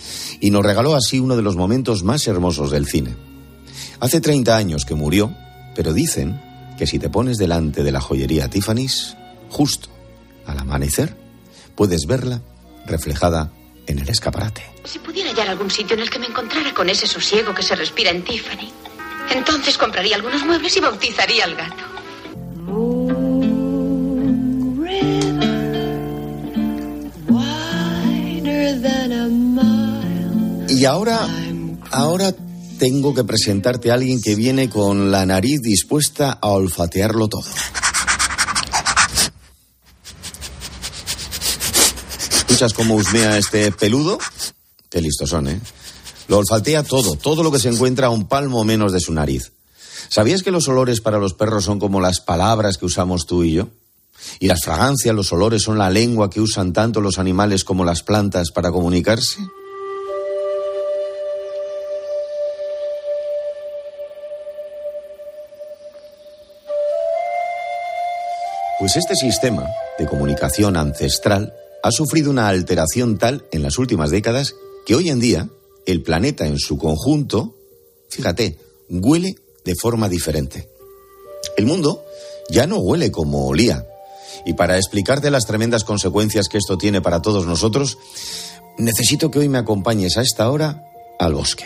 Y nos regaló así uno de los momentos más hermosos del cine. Hace treinta años que murió, pero dicen que si te pones delante de la joyería Tiffany's, justo al amanecer, puedes verla reflejada en el escaparate. Si pudiera hallar algún sitio en el que me encontrara con ese sosiego que se respira en Tiffany, entonces compraría algunos muebles y bautizaría al gato. Y ahora, ahora tengo que presentarte a alguien que viene con la nariz dispuesta a olfatearlo todo. ¿Escuchas cómo husmea este peludo? Qué listos son, ¿eh? Lo olfatea todo, todo lo que se encuentra a un palmo menos de su nariz. ¿Sabías que los olores para los perros son como las palabras que usamos tú y yo? Y las fragancias, los olores son la lengua que usan tanto los animales como las plantas para comunicarse. Pues este sistema de comunicación ancestral ha sufrido una alteración tal en las últimas décadas que hoy en día el planeta en su conjunto, fíjate, huele de forma diferente. El mundo ya no huele como olía, Y para explicarte las tremendas consecuencias que esto tiene para todos nosotros, necesito que hoy me acompañes a esta hora al bosque.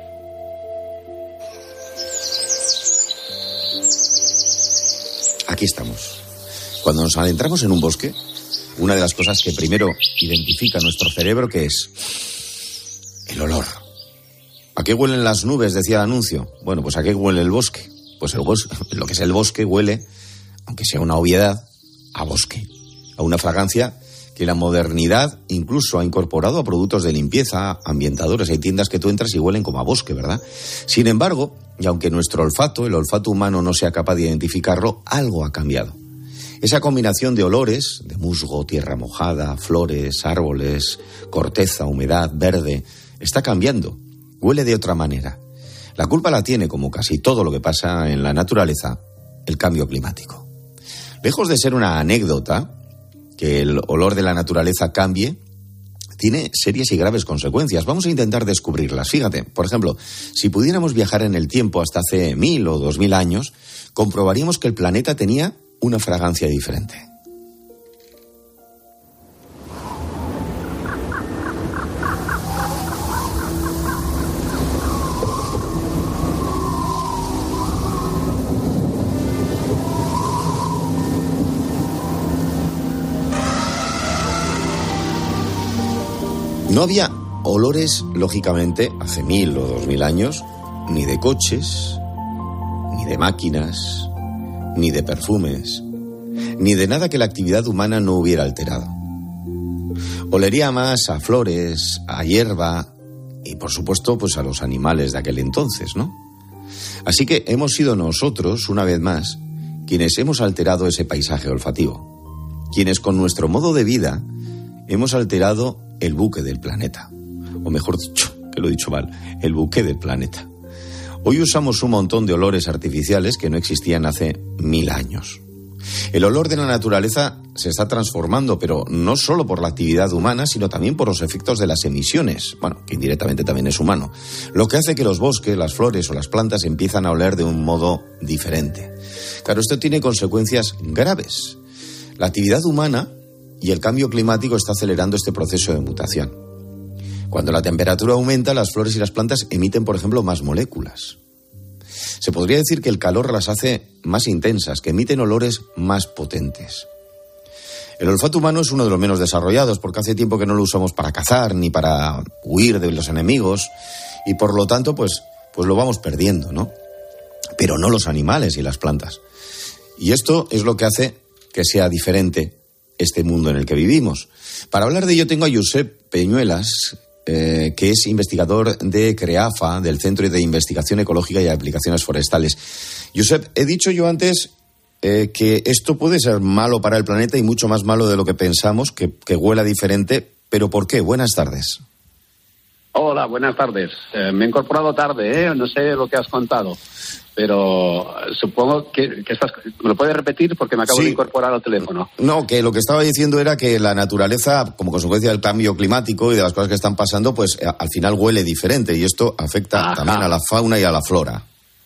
Aquí estamos. Cuando nos adentramos en un bosque, una de las cosas que primero identifica nuestro cerebro, que es el olor. ¿A qué huelen las nubes?, decía el anuncio. Bueno, pues ¿a qué huele el bosque? Pues el bosque, lo que es el bosque huele, aunque sea una obviedad, a bosque. A una fragancia que la modernidad incluso ha incorporado a productos de limpieza, ambientadores. Hay tiendas que tú entras y huelen como a bosque, ¿verdad? Sin embargo, y aunque nuestro olfato, el olfato humano, no sea capaz de identificarlo, algo ha cambiado. Esa combinación de olores, de musgo, tierra mojada, flores, árboles, corteza, humedad, verde, está cambiando. Huele de otra manera. La culpa la tiene, como casi todo lo que pasa en la naturaleza, el cambio climático. Lejos de ser una anécdota, que el olor de la naturaleza cambie, tiene serias y graves consecuencias. Vamos a intentar descubrirlas. Fíjate, por ejemplo, si pudiéramos viajar en el tiempo hasta hace mil o dos mil años, comprobaríamos que el planeta tenía una fragancia diferente. No había olores, lógicamente, hace mil o dos mil años, ni de coches, ni de máquinas, ni de perfumes, ni de nada que la actividad humana no hubiera alterado. Olería más a flores, a hierba y, por supuesto, pues a los animales de aquel entonces, ¿no? Así que hemos sido nosotros, una vez más, quienes hemos alterado ese paisaje olfativo, quienes con nuestro modo de vida hemos alterado el buque del planeta. O mejor dicho, que lo he dicho mal, el buque del planeta. Hoy usamos un montón de olores artificiales que no existían hace mil años. El olor de la naturaleza se está transformando, pero no solo por la actividad humana, sino también por los efectos de las emisiones, bueno, que indirectamente también es humano, lo que hace que los bosques, las flores o las plantas empiezan a oler de un modo diferente. Claro, esto tiene consecuencias graves. La actividad humana y el cambio climático está acelerando este proceso de mutación. Cuando la temperatura aumenta, las flores y las plantas emiten, por ejemplo, más moléculas. Se podría decir que el calor las hace más intensas, que emiten olores más potentes. El olfato humano es uno de los menos desarrollados, porque hace tiempo que no lo usamos para cazar ni para huir de los enemigos, y por lo tanto, pues, pues lo vamos perdiendo, ¿no? Pero no los animales y las plantas. Y esto es lo que hace que sea diferente este mundo en el que vivimos. Para hablar de ello tengo a Josep Peñuelas, eh, que es investigador de CREAFA, del Centro de Investigación Ecológica y Aplicaciones Forestales. Josep, he dicho yo antes eh, que esto puede ser malo para el planeta y mucho más malo de lo que pensamos, que, que huela diferente, pero ¿por qué? Buenas tardes. Hola, buenas tardes. Eh, me he incorporado tarde, ¿eh? No sé lo que has contado, pero supongo que, que estás... ¿Me lo puedes repetir? Porque me acabo sí. de incorporar al teléfono. No, que lo que estaba diciendo era que la naturaleza, como consecuencia del cambio climático y de las cosas que están pasando, pues al final huele diferente y esto afecta Ajá. también a la fauna y a la flora.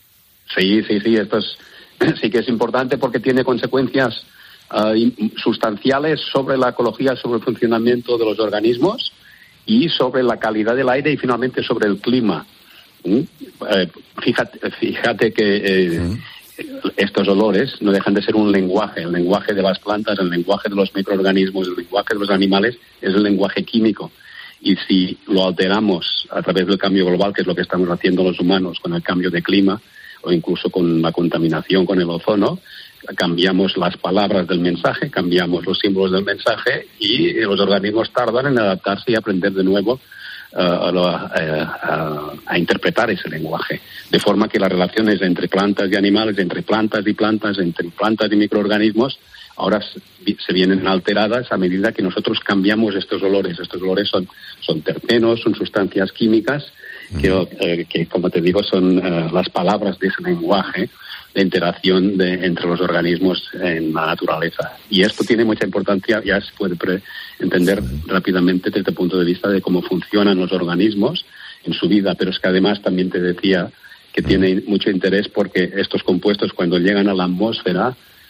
Sí, sí, sí, esto es, sí que es importante porque tiene consecuencias uh, sustanciales sobre la ecología, sobre el funcionamiento de los organismos y sobre la calidad del aire y finalmente sobre el clima. ¿Mm? Eh, fíjate, fíjate que eh, ¿Mm? estos olores no dejan de ser un lenguaje, el lenguaje de las plantas, el lenguaje de los microorganismos, el lenguaje de los animales es el lenguaje químico. Y si lo alteramos a través del cambio global, que es lo que estamos haciendo los humanos con el cambio de clima o incluso con la contaminación con el ozono, cambiamos las palabras del mensaje, cambiamos los símbolos del mensaje y los organismos tardan en adaptarse y aprender de nuevo uh, a, a, a interpretar ese lenguaje. De forma que las relaciones entre plantas y animales, entre plantas y plantas, entre plantas y microorganismos, ahora se vienen alteradas a medida que nosotros cambiamos estos olores. Estos olores son, son terpenos, son sustancias químicas que, eh, que como te digo, son uh, las palabras de ese lenguaje de interacción de, entre los organismos en la naturaleza. Y esto tiene mucha importancia, ya se puede pre- entender rápidamente desde el punto de vista de cómo funcionan los organismos en su vida, pero es que además también te decía que tiene mucho interés porque estos compuestos cuando llegan a la atmósfera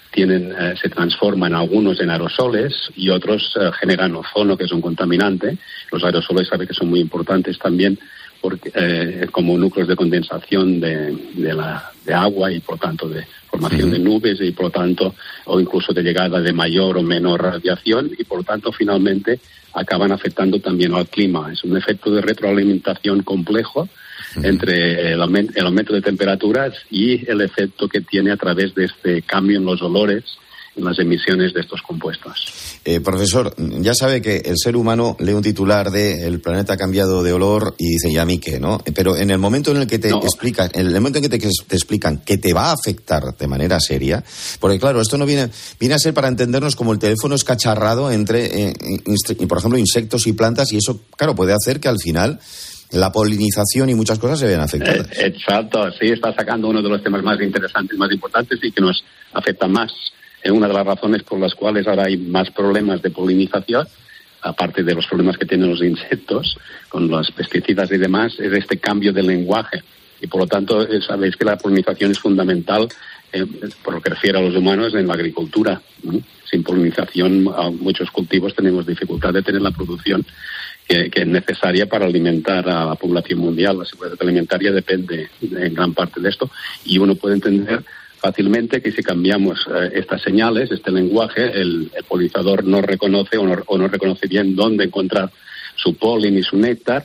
tienen, eh, se transforman algunos en aerosoles y otros eh, generan ozono, que es un contaminante. Los aerosoles sabe que son muy importantes también porque, eh, como núcleos de condensación de, de, la, de agua y por tanto de formación de nubes y por lo tanto o incluso de llegada de mayor o menor radiación y por lo tanto finalmente acaban afectando también al clima. Es un efecto de retroalimentación complejo entre el, aument- el aumento de temperaturas y el efecto que tiene a través de este cambio en los olores, en las emisiones de estos compuestos. Eh, profesor, ya sabe que el ser humano lee un titular de el planeta ha cambiado de olor y dice, ¿y a mí qué? ¿No? Pero en el momento en el que te no. explican, en el momento en que te, te explican que te va a afectar de manera seria, porque claro, esto no viene, viene a ser para entendernos como el teléfono escacharrado entre, eh, inst- por ejemplo, insectos y plantas, y eso, claro, puede hacer que al final la polinización y muchas cosas se vean afectadas. Eh, exacto, sí, está sacando uno de los temas más interesantes, más importantes y que nos afecta más. Es una de las razones por las cuales ahora hay más problemas de polinización, aparte de los problemas que tienen los insectos con los pesticidas y demás, es este cambio del lenguaje. Y por lo tanto, sabéis que la polinización es fundamental, eh, por lo que refiere a los humanos, en la agricultura. ¿no? Sin polinización, a muchos cultivos tenemos dificultad de tener la producción que, que es necesaria para alimentar a la población mundial. La seguridad alimentaria depende en gran parte de esto y uno puede entender fácilmente que si cambiamos eh, estas señales, este lenguaje, el, el polinizador no reconoce o no, o no reconoce bien dónde encontrar su polen y su néctar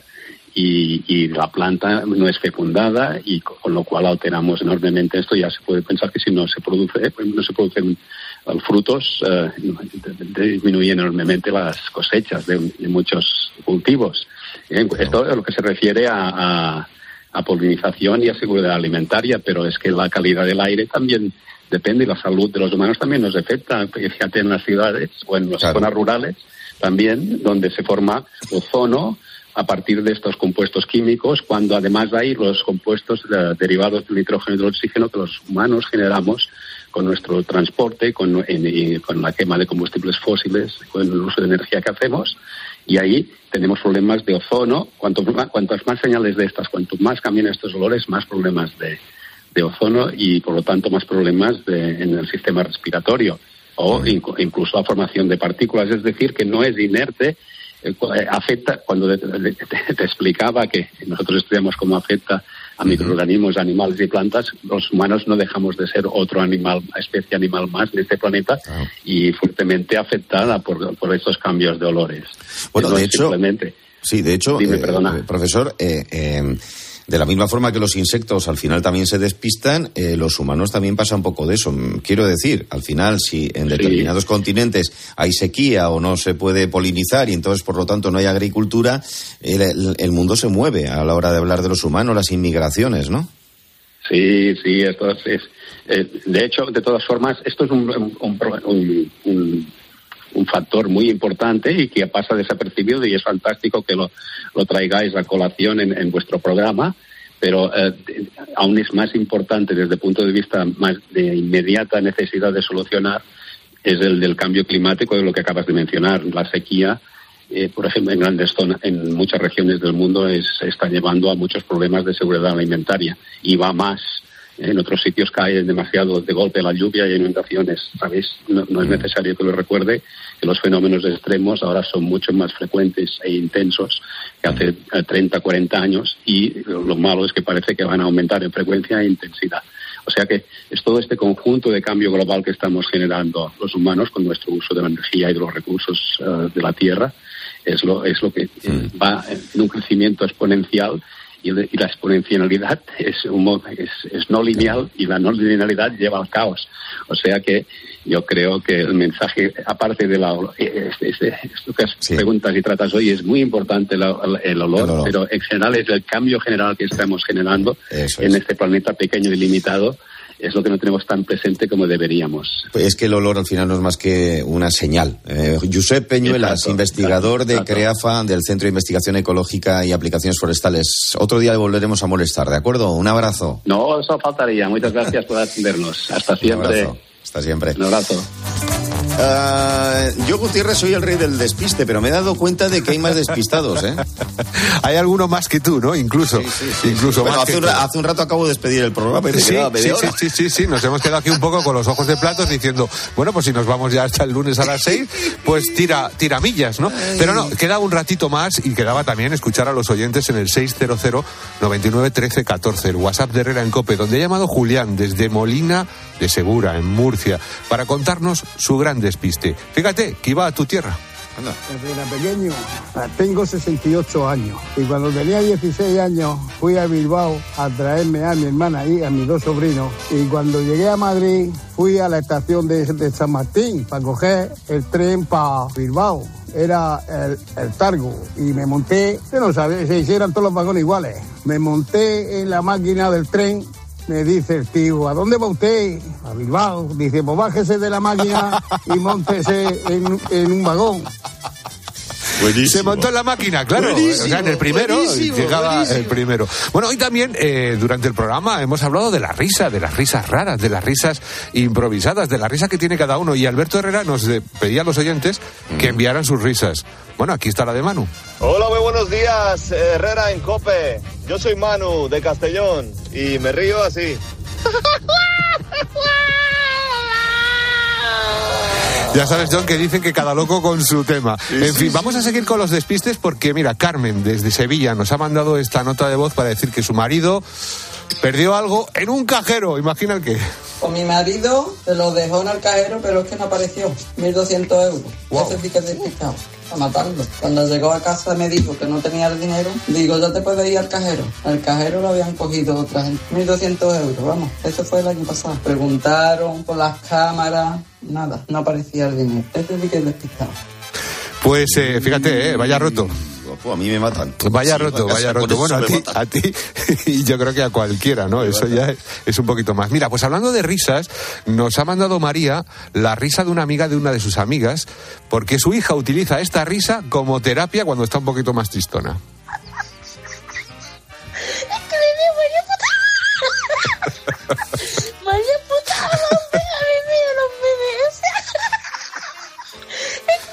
y, y la planta no es fecundada y con, con lo cual alteramos enormemente esto. Ya se puede pensar que si no se produce, no se producen frutos, eh, disminuye enormemente las cosechas de, de muchos cultivos. Eh, esto es lo que se refiere a, a a polinización y a seguridad alimentaria, pero es que la calidad del aire también depende y la salud de los humanos también nos afecta. Fíjate en las ciudades o en las claro. zonas rurales también, donde se forma ozono a partir de estos compuestos químicos, cuando además hay los compuestos de, derivados del nitrógeno y del oxígeno que los humanos generamos con nuestro transporte, con, en, y con la quema de combustibles fósiles, con el uso de energía que hacemos. Y ahí tenemos problemas de ozono. Cuanto más, cuantas más señales de estas, cuanto más cambian estos olores, más problemas de, de ozono y, por lo tanto, más problemas de, en el sistema respiratorio o inc- incluso la formación de partículas. Es decir, que no es inerte, eh, afecta, cuando te, te, te explicaba que nosotros estudiamos cómo afecta a microorganismos, animales y plantas, los humanos no dejamos de ser otro animal, especie animal más de este planeta ah. y fuertemente afectada por, por estos cambios de olores. Bueno, no de hecho, simplemente... sí, de hecho, Dime, eh, perdona. profesor, eh, eh, de la misma forma que los insectos al final también se despistan, eh, los humanos también pasa un poco de eso. Quiero decir, al final, si en determinados sí. continentes hay sequía o no se puede polinizar y entonces, por lo tanto, no hay agricultura, el, el, el mundo se mueve a la hora de hablar de los humanos, las inmigraciones, ¿no? Sí, sí, esto es... es eh, de hecho, de todas formas, esto es un, un, un, un un factor muy importante y que pasa desapercibido y es fantástico que lo, lo traigáis a colación en, en vuestro programa, pero eh, aún es más importante desde el punto de vista más de inmediata necesidad de solucionar es el del cambio climático, de lo que acabas de mencionar. La sequía, eh, por ejemplo, en grandes zonas, en muchas regiones del mundo es, está llevando a muchos problemas de seguridad alimentaria y va más. En otros sitios cae demasiado de golpe la lluvia y inundaciones, ¿sabéis? No, no es necesario que lo recuerde que los fenómenos extremos ahora son mucho más frecuentes e intensos que hace treinta, cuarenta años y lo malo es que parece que van a aumentar en frecuencia e intensidad. O sea que es todo este conjunto de cambio global que estamos generando los humanos con nuestro uso de la energía y de los recursos uh, de la Tierra, es lo, es lo que mm. va en un crecimiento exponencial. Y la exponencialidad es, un, es, es no lineal y la no linealidad lleva al caos. O sea que yo creo que el mensaje, aparte de la este, este, esto que sí. preguntas y tratas hoy, es muy importante la, el, olor, el olor, pero en general es el cambio general que estamos generando Eso en es. este planeta pequeño y limitado. Es lo que no tenemos tan presente como deberíamos. Pues es que el olor al final no es más que una señal. Eh, Josep Peñuelas, exacto, investigador exacto, de exacto. CREAFA, del Centro de Investigación Ecológica y Aplicaciones Forestales. Otro día le volveremos a molestar, ¿de acuerdo? Un abrazo. No, eso faltaría. Muchas gracias por atendernos. Hasta siempre. Un abrazo. Hasta siempre. Un abrazo. Uh, yo, Gutiérrez, soy el rey del despiste, pero me he dado cuenta de que hay más despistados, ¿eh? Hay alguno más que tú, ¿no? Incluso. Sí, sí, sí, incluso sí. Bueno, más hace, que un, hace un rato acabo de despedir el programa y me sí, quedaba media sí, hora. sí, sí, sí, sí, nos hemos quedado aquí un poco con los ojos de platos diciendo, bueno, pues si nos vamos ya hasta el lunes a las seis, pues tira, tira millas, ¿no? Pero no, queda un ratito más y quedaba también escuchar a los oyentes en el seis cero cero, noventa y nueve, trece, catorce, el WhatsApp de Herrera en COPE, donde ha llamado Julián desde Molina de Segura, en Murcia, para contarnos su gran despiste. Fíjate, que iba a tu tierra. Anda. Desde era pequeño, tengo sesenta y ocho años y cuando tenía dieciséis años fui a Bilbao a traerme a mi hermana y a mis dos sobrinos, y cuando llegué a Madrid fui a la estación de, de San Martín para coger el tren para Bilbao. Era el, el Targo y me monté, yo no sabía, se hicieran todos los vagones iguales, me monté en la máquina del tren. Me dice el tío, ¿a dónde va usted? A Bilbao. Dice, pues bájese de la máquina y móntese en, en un vagón. Buenísimo. Se montó en la máquina, claro. Buenísimo, o sea, en el primero buenísimo, llegaba buenísimo. el primero. Bueno, hoy también, eh, durante el programa, hemos hablado de la risa, de las risas raras, de las risas improvisadas, de la risa que tiene cada uno. Y Alberto Herrera nos eh, pedía a los oyentes que enviaran sus risas. Bueno, aquí está la de Manu. Hola, muy buenos días, Herrera en COPE. Yo soy Manu, de Castellón, y me río así. Ya sabes, John, que dicen que cada loco con su tema. Sí, en sí, fin, sí. vamos a seguir con los despistes porque, mira, Carmen, desde Sevilla, nos ha mandado esta nota de voz para decir que su marido perdió algo en un cajero. Imagina el qué. Con mi marido se lo dejó en el cajero, pero es que no apareció. mil doscientos euros. Wow. Ese sí que es despistado. A matarlo. Cuando llegó a casa me dijo que no tenía el dinero. Digo, ya te puedes ir al cajero. Al cajero lo habían cogido otra gente. mil doscientos euros, vamos. Eso fue el año pasado. Preguntaron por las cámaras. Nada, no aparecía el dinero. Este sí que es despistado. Pues eh, fíjate, eh, vaya roto. A mí me matan. Vaya Sí, roto, casa, vaya por roto. eso Bueno, a me ti, matan. a ti y yo creo que a cualquiera, ¿no? Me Eso matan. ya es, es un poquito más. Mira, pues hablando de risas, nos ha mandado María la risa de una amiga de una de sus amigas, porque su hija utiliza esta risa como terapia cuando está un poquito más tristona. María puta, los bebés, los bebés. Es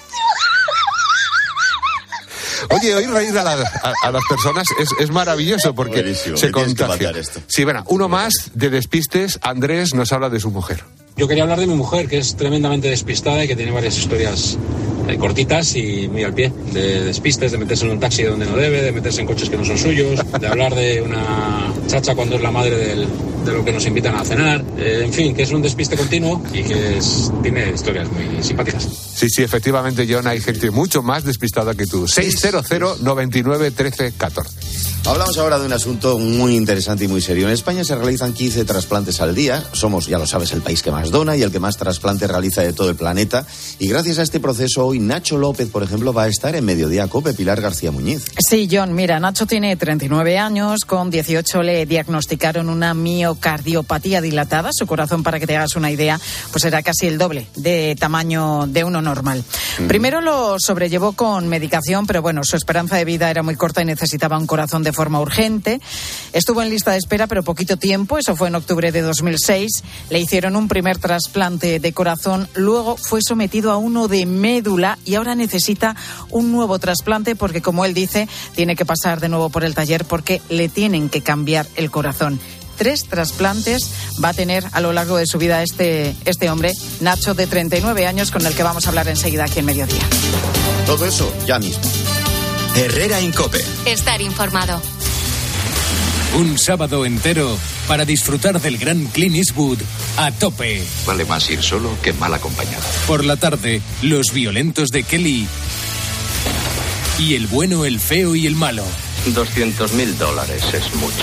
buenísimo. Oye, oír reír a, la- a- a las personas es, es maravilloso porque Buenísimo, se me tienes que contagia. matar esto. Sí, bueno, uno más de despistes. Andrés nos habla de su mujer. Yo quería hablar de mi mujer, que es tremendamente despistada y que tiene varias historias eh, cortitas y muy al pie. De despistes, de meterse en un taxi donde no debe, de meterse en coches que no son suyos, de hablar de una chacha cuando es la madre del, de lo que nos invitan a cenar. Eh, en fin, que es un despiste continuo y que es, tiene historias muy simpáticas. Sí, sí, efectivamente, John, hay gente mucho más despistada que tú. seis cero cero, noventa y nueve, trece, catorce. Hablamos ahora de un asunto muy interesante y muy serio. En España se realizan quince trasplantes al día. Somos, ya lo sabes, el país que más dona y el que más trasplantes realiza de todo el planeta. Y gracias a este proceso, hoy Nacho López, por ejemplo, va a estar en Mediodía COPE. Pilar García Muñiz. Sí, John, mira, Nacho tiene treinta y nueve años, con dieciocho le diagnosticaron una miocardiopatía dilatada. Su corazón, para que te hagas una idea, pues era casi el doble de tamaño de uno normal. Mm. Primero lo sobrellevó con medicación, pero bueno, su esperanza de vida era muy corta y necesitaba un corazón de forma urgente. Estuvo en lista de espera, pero poquito tiempo, eso fue en octubre de dos mil seis. Le hicieron un primer trasplante de corazón, luego fue sometido a uno de médula y ahora necesita un nuevo trasplante porque, como él dice, tiene que pasar de nuevo por el taller porque le tienen que cambiar el corazón. Tres trasplantes va a tener a lo largo de su vida este, este hombre, Nacho, de treinta y nueve años, con el que vamos a hablar enseguida aquí en Mediodía. Todo eso ya mismo. Herrera en COPE. Estar informado. Un sábado entero para disfrutar del gran Clint Eastwood a tope. Vale más ir solo que mal acompañado. Por la tarde, Los violentos de Kelly y El bueno, el feo y el malo. Doscientos mil dólares es mucho.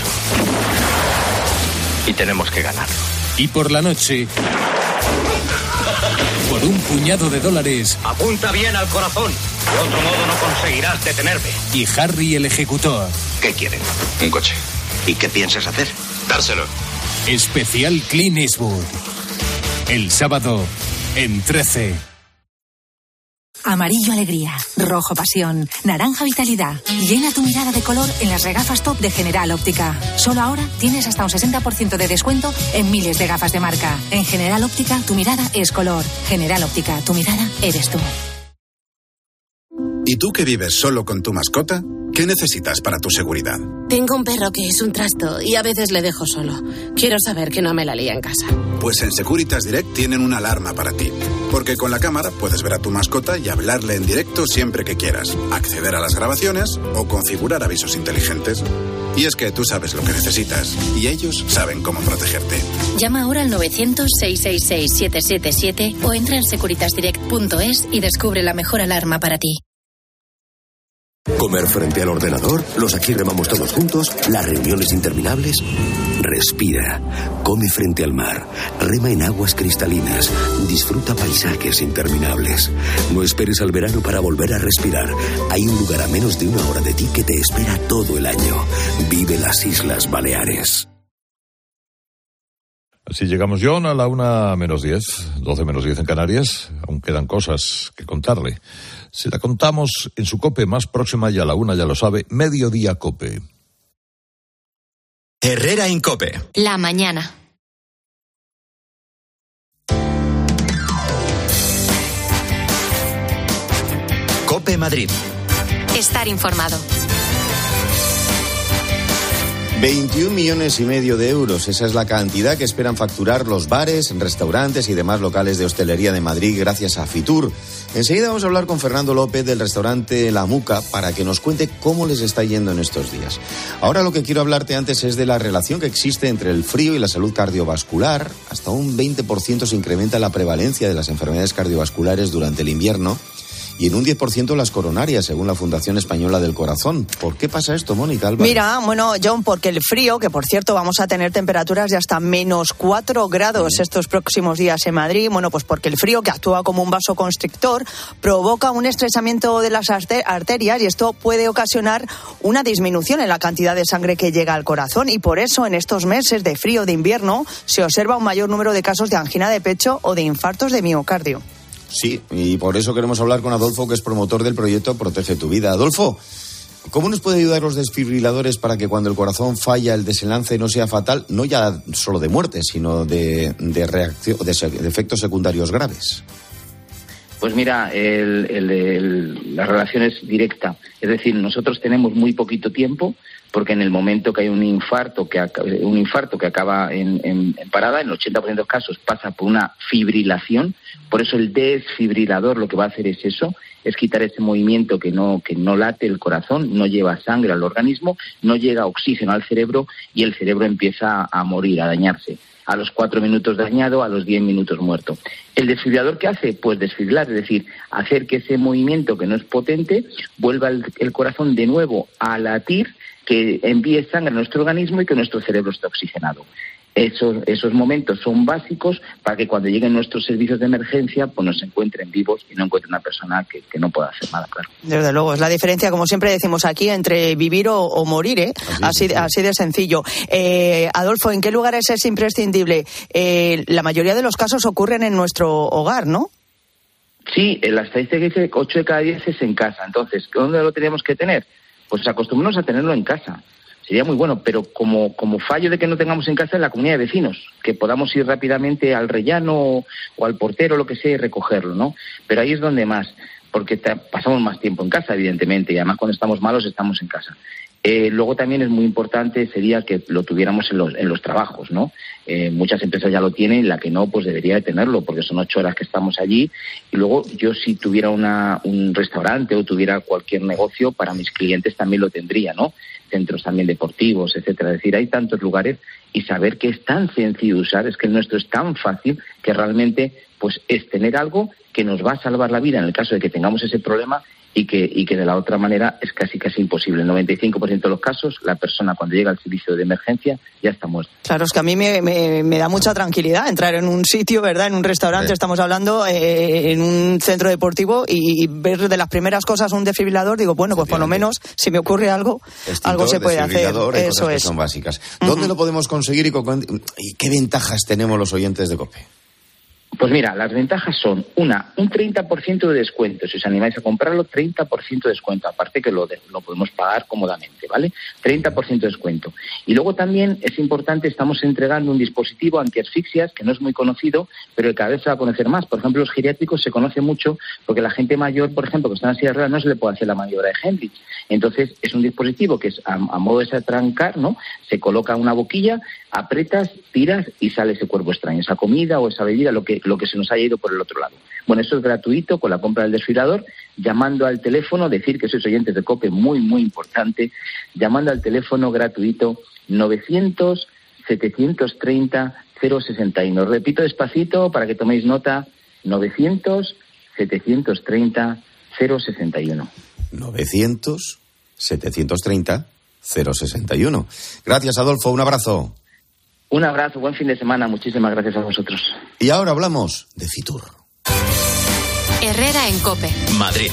Y tenemos que ganarlo. Y por la noche, por un puñado de dólares. Apunta bien al corazón. De otro modo no conseguirás detenerme. Y Harry el ejecutor. ¿Qué quieren? Un coche. ¿Y qué piensas hacer? Dárselo. Especial Clint Eastwood. El sábado en trece. amarillo alegría, rojo pasión, naranja vitalidad. Llena tu mirada de color en las regafas top de General Óptica. Solo ahora tienes hasta un sesenta por ciento de descuento en miles de gafas de marca. En General Óptica, tu mirada es color. General Óptica, tu mirada eres tú. ¿Y tú que vives solo con tu mascota? ¿Qué necesitas para tu seguridad? Tengo un perro que es un trasto y a veces le dejo solo. Quiero saber que no me la lía en casa. Pues en Securitas Direct tienen una alarma para ti. Porque con la cámara puedes ver a tu mascota y hablarle en directo siempre que quieras, acceder a las grabaciones o configurar avisos inteligentes. Y es que tú sabes lo que necesitas y ellos saben cómo protegerte. Llama ahora al novecientos, seiscientos sesenta y seis, setecientos setenta y siete o entra en securitas direct punto es y descubre la mejor alarma para ti. Comer frente al ordenador, los aquí remamos todos juntos, las reuniones interminables. Respira, come frente al mar, rema en aguas cristalinas, disfruta paisajes interminables. No esperes al verano para volver a respirar. Hay un lugar a menos de una hora de ti que te espera todo el año. Vive las Islas Baleares. Así llegamos, John, a la una menos diez, doce menos diez en Canarias. Aún quedan cosas que contarle. Si la contamos en su COPE más próxima y a la una, ya lo sabe, Mediodía COPE. Herrera en COPE. La mañana. COPE Madrid. Estar informado. veintiún millones y medio de euros. Esa es la cantidad que esperan facturar los bares, restaurantes y demás locales de hostelería de Madrid gracias a Fitur. Enseguida vamos a hablar con Fernando López del restaurante La Muca para que nos cuente cómo les está yendo en estos días. Ahora lo que quiero hablarte antes es de la relación que existe entre el frío y la salud cardiovascular. Hasta un veinte por ciento se incrementa la prevalencia de las enfermedades cardiovasculares durante el invierno. Y en un diez por ciento las coronarias, según la Fundación Española del Corazón. ¿Por qué pasa esto, Mónica Álvarez? Mira, bueno, John, porque el frío, que por cierto vamos a tener temperaturas de hasta menos cuatro grados sí. estos próximos días en Madrid, bueno, pues porque el frío, que actúa como un vasoconstrictor, provoca un estresamiento de las arterias y esto puede ocasionar una disminución en la cantidad de sangre que llega al corazón. Y por eso en estos meses de frío de invierno se observa un mayor número de casos de angina de pecho o de infartos de miocardio. Sí, y por eso queremos hablar con Adolfo, que es promotor del proyecto Protege tu Vida. Adolfo, ¿cómo nos puede ayudar los desfibriladores para que cuando el corazón falla el desenlace no sea fatal, no ya solo de muerte, sino de, de, reacción, de, de efectos secundarios graves? Pues mira, el, el, el, la relación es directa. Es decir, nosotros tenemos muy poquito tiempo porque en el momento que hay un infarto que, un infarto que acaba en, en, en parada, en el ochenta por ciento de los casos pasa por una fibrilación. Por eso el desfibrilador lo que va a hacer es eso, es quitar ese movimiento que no, que no late el corazón, no lleva sangre al organismo, no llega oxígeno al cerebro y el cerebro empieza a morir, a dañarse. A los cuatro minutos dañado, a los diez minutos muerto. ¿El desfibrilador qué hace? Pues desfibrilar, es decir, hacer que ese movimiento que no es potente vuelva el, el corazón de nuevo a latir, que envíe sangre a nuestro organismo y que nuestro cerebro esté oxigenado. Esos, esos momentos son básicos para que cuando lleguen nuestros servicios de emergencia pues nos encuentren vivos y no encuentren una persona que, que no pueda hacer nada, claro. Desde luego, es la diferencia, como siempre decimos aquí, entre vivir o, o morir, ¿eh? Así, así, así de sencillo. Eh, Adolfo, ¿en qué lugares es imprescindible? Eh, la mayoría de los casos ocurren en nuestro hogar, ¿no? Sí, en la estadística dice que ocho de cada diez es en casa. Entonces, ¿dónde lo tenemos que tener? Pues acostumbrarnos a tenerlo en casa. Sería muy bueno, pero como, como fallo de que no tengamos en casa en la comunidad de vecinos, que podamos ir rápidamente al rellano o, o al portero, lo que sea, y recogerlo, ¿no? Pero ahí es donde más, porque te, pasamos más tiempo en casa, evidentemente, y además cuando estamos malos estamos en casa. Eh, luego también es muy importante, sería que lo tuviéramos en los, en los trabajos, ¿no? Eh, muchas empresas ya lo tienen, la que no, pues debería de tenerlo, porque son ocho horas que estamos allí. Y luego yo si tuviera una, un restaurante o tuviera cualquier negocio, para mis clientes también lo tendría, ¿no? Centros también deportivos, etcétera. Es decir, hay tantos lugares y saber que es tan sencillo de usar, es que el nuestro es tan fácil que realmente pues es tener algo que nos va a salvar la vida en el caso de que tengamos ese problema y que y que de la otra manera es casi casi imposible. En el noventa y cinco por ciento de los casos, la persona cuando llega al servicio de emergencia ya está muerta. Claro, es que a mí me, me, me da mucha tranquilidad entrar en un sitio, ¿verdad? En un restaurante, sí. Estamos hablando, eh, en un centro deportivo y, y ver de las primeras cosas un desfibrilador, digo, bueno, pues por lo menos, si me ocurre algo, Extintor, algo se puede hacer. Hay Eso cosas es. que son básicas. ¿Dónde uh-huh. lo podemos conseguir y, con, y qué ventajas tenemos los oyentes de COPE? Pues mira, las ventajas son, una, un treinta por ciento de descuento. Si os animáis a comprarlo, treinta por ciento de descuento. Aparte que lo, de, lo podemos pagar cómodamente, ¿vale? treinta por ciento de descuento. Y luego también es importante, estamos entregando un dispositivo antiasfixias que no es muy conocido, pero que cada vez se va a conocer más. Por ejemplo, los geriátricos se conoce mucho porque la gente mayor, por ejemplo, que está en silla de ruedas, no se le puede hacer la maniobra de Heimlich. Entonces, es un dispositivo que es a, a modo de atrancar, ¿no? Se coloca una boquilla, apretas, tiras y sale ese cuerpo extraño, esa comida o esa bebida, lo que lo que se nos haya ido por el otro lado. Bueno, eso es gratuito con la compra del desfibrilador, llamando al teléfono, decir que sois oyentes de COPE, muy, muy importante, llamando al teléfono gratuito novecientos, setecientos treinta, cero sesenta y uno. Repito despacito para que toméis nota, novecientos, setecientos treinta, cero sesenta y uno. novecientos, setecientos treinta, cero sesenta y uno. Gracias, Adolfo, un abrazo. Un abrazo, buen fin de semana, muchísimas gracias a vosotros. Y ahora hablamos de Fitur. Herrera en COPE. Madrid.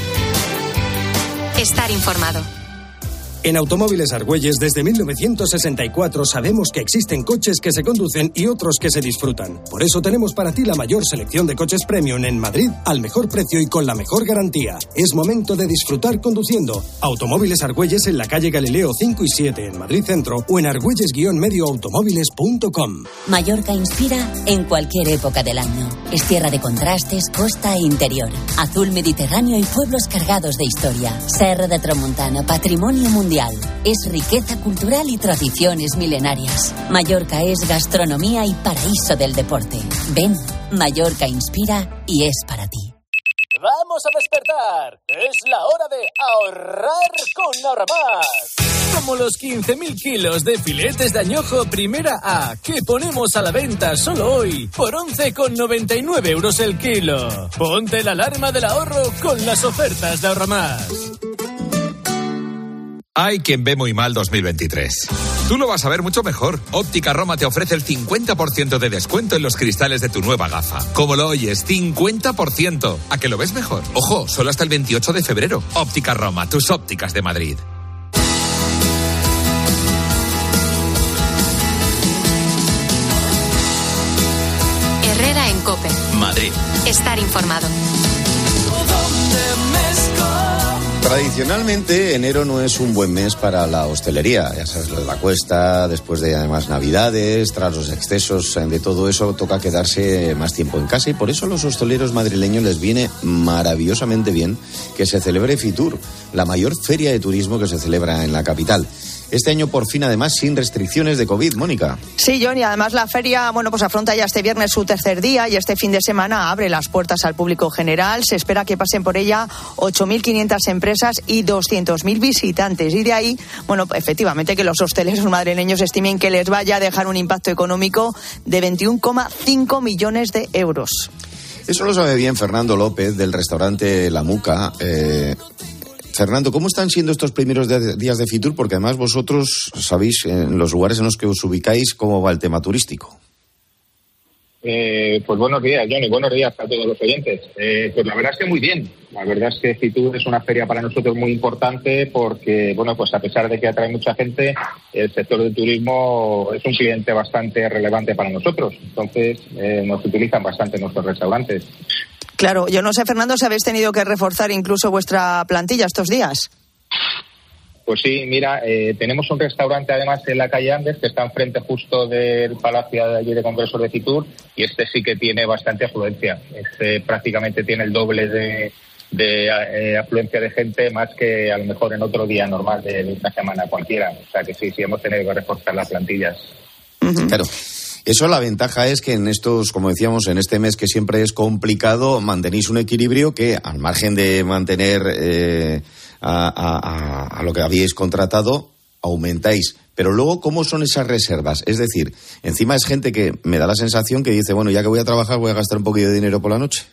Estar informado. En Automóviles Argüelles, desde mil novecientos sesenta y cuatro, sabemos que existen coches que se conducen y otros que se disfrutan. Por eso tenemos para ti la mayor selección de coches premium en Madrid, al mejor precio y con la mejor garantía. Es momento de disfrutar conduciendo. Automóviles Argüelles en la calle Galileo cinco y siete, en Madrid Centro, o en argüelles guion medio automóviles punto com. Mallorca inspira en cualquier época del año. Es tierra de contrastes, costa e interior. Azul Mediterráneo y pueblos cargados de historia. Serra de Tramuntana, patrimonio mundial. Es riqueza cultural y tradiciones milenarias. Mallorca es gastronomía y paraíso del deporte. Ven, Mallorca inspira y es para ti. ¡Vamos a despertar! Es la hora de ahorrar con Ahorramás. Como los quince mil kilos de filetes de añojo primera A que ponemos a la venta solo hoy por once con noventa y nueve euros el kilo. Ponte la alarma del ahorro con las ofertas de Ahorramás. Hay quien ve muy mal dos mil veintitrés. Tú lo vas a ver mucho mejor. Óptica Roma te ofrece el cincuenta por ciento de descuento en los cristales de tu nueva gafa. ¿Cómo lo oyes? cincuenta por ciento. ¿A que lo ves mejor? Ojo, solo hasta el veintiocho de febrero. Óptica Roma, tus ópticas de Madrid. Herrera en COPE. Madrid. Estar informado. Tradicionalmente, enero no es un buen mes para la hostelería. Ya sabes, lo de la cuesta, después de además Navidades, tras los excesos de todo eso, toca quedarse más tiempo en casa y por eso a los hosteleros madrileños les viene maravillosamente bien que se celebre Fitur, la mayor feria de turismo que se celebra en la capital. Este año, por fin, además, sin restricciones de COVID, Mónica. Sí, John, y además la feria, bueno, pues afronta ya este viernes su tercer día y este fin de semana abre las puertas al público general. Se espera que pasen por ella ocho mil quinientas empresas y doscientos mil visitantes. Y de ahí, bueno, efectivamente, que los hosteleros madrileños estimen que les vaya a dejar un impacto económico de veintiuno coma cinco millones de euros. Eso lo sabe bien Fernando López, del restaurante La Muca. Eh... Fernando, ¿cómo están siendo estos primeros días de Fitur? Porque además vosotros sabéis, en los lugares en los que os ubicáis, cómo va el tema turístico. Eh, pues buenos días, Johnny, buenos días a todos los oyentes. Eh, pues la verdad es que muy bien. La verdad es que Fitur es una feria para nosotros muy importante porque, bueno, pues a pesar de que atrae mucha gente, el sector del turismo es un cliente bastante relevante para nosotros. Entonces, eh, nos utilizan bastante nuestros restaurantes. Claro, yo no sé, Fernando, si habéis tenido que reforzar incluso vuestra plantilla estos días. Pues sí, mira, eh, tenemos un restaurante además en la calle Andes que está enfrente justo del Palacio de, allí de Congresos de Fitur y este sí que tiene bastante afluencia. Este prácticamente tiene el doble de, de eh, afluencia de gente más que a lo mejor en otro día normal de, de una semana cualquiera. O sea que sí, sí hemos tenido que reforzar las plantillas. Uh-huh. Claro. Eso, la ventaja es que en estos, como decíamos, en este mes que siempre es complicado, mantenéis un equilibrio que, al margen de mantener eh, a, a, a lo que habíais contratado, aumentáis. Pero luego, ¿cómo son esas reservas? Es decir, encima es gente que me da la sensación que dice, bueno, ya que voy a trabajar voy a gastar un poquillo de dinero por la noche.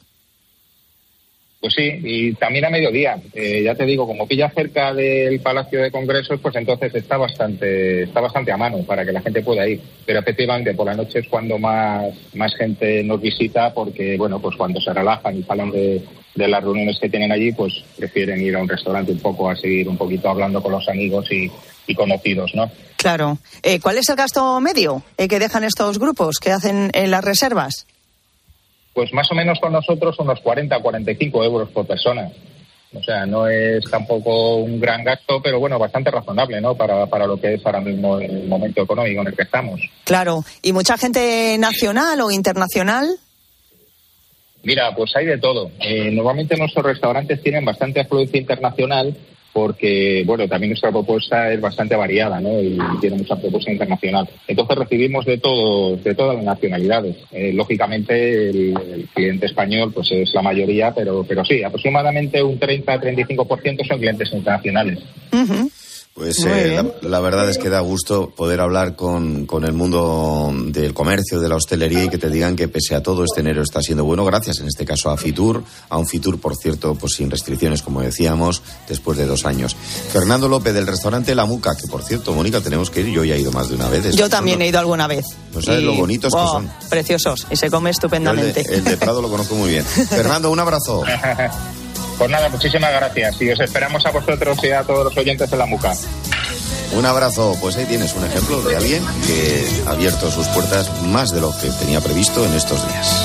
Pues sí, y también a mediodía. Eh, ya te digo, como pilla cerca del Palacio de Congresos, pues entonces está bastante está bastante a mano para que la gente pueda ir. Pero efectivamente, por la noche es cuando más más gente nos visita porque, bueno, pues cuando se relajan y salen de, de las reuniones que tienen allí, pues prefieren ir a un restaurante un poco a seguir un poquito hablando con los amigos y, y conocidos, ¿no? Claro. Eh, ¿Cuál es el gasto medio eh, que dejan estos grupos que hacen en las reservas? pues más o menos con nosotros unos cuarenta a cuarenta y cinco euros por persona. O sea, no es tampoco un gran gasto, pero bueno, bastante razonable, ¿no? Para, para lo que es ahora mismo el momento económico en el que estamos. Claro. ¿Y mucha gente nacional o internacional? Mira, pues hay de todo. Eh, normalmente nuestros restaurantes tienen bastante afluencia internacional porque, bueno, también nuestra propuesta es bastante variada, ¿no? Y tiene mucha propuesta internacional. Entonces recibimos de todo, de todas las nacionalidades. Eh, lógicamente el, el cliente español pues es la mayoría, pero, pero sí, aproximadamente un treinta a treinta y cinco por ciento son clientes internacionales. Uh-huh. Pues eh, la, la verdad es que da gusto poder hablar con, con el mundo del comercio, de la hostelería, y que te digan que pese a todo este enero está siendo bueno, gracias en este caso a Fitur, a un Fitur, por cierto, pues sin restricciones, como decíamos, después de dos años. Fernando López, del restaurante La Muca, que por cierto, Mónica, tenemos que ir, yo ya he ido más de una vez. Yo también he ido alguna vez. No sabes y, lo bonitos oh, que son. Preciosos, y se come estupendamente. El de, el de Prado lo conozco muy bien. Fernando, un abrazo. Pues nada, muchísimas gracias. Y os esperamos a vosotros y a todos los oyentes de La Muca. Un abrazo. Pues ahí tienes un ejemplo de alguien que ha abierto sus puertas más de lo que tenía previsto en estos días.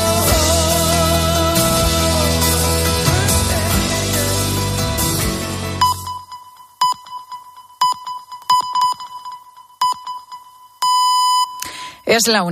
Es la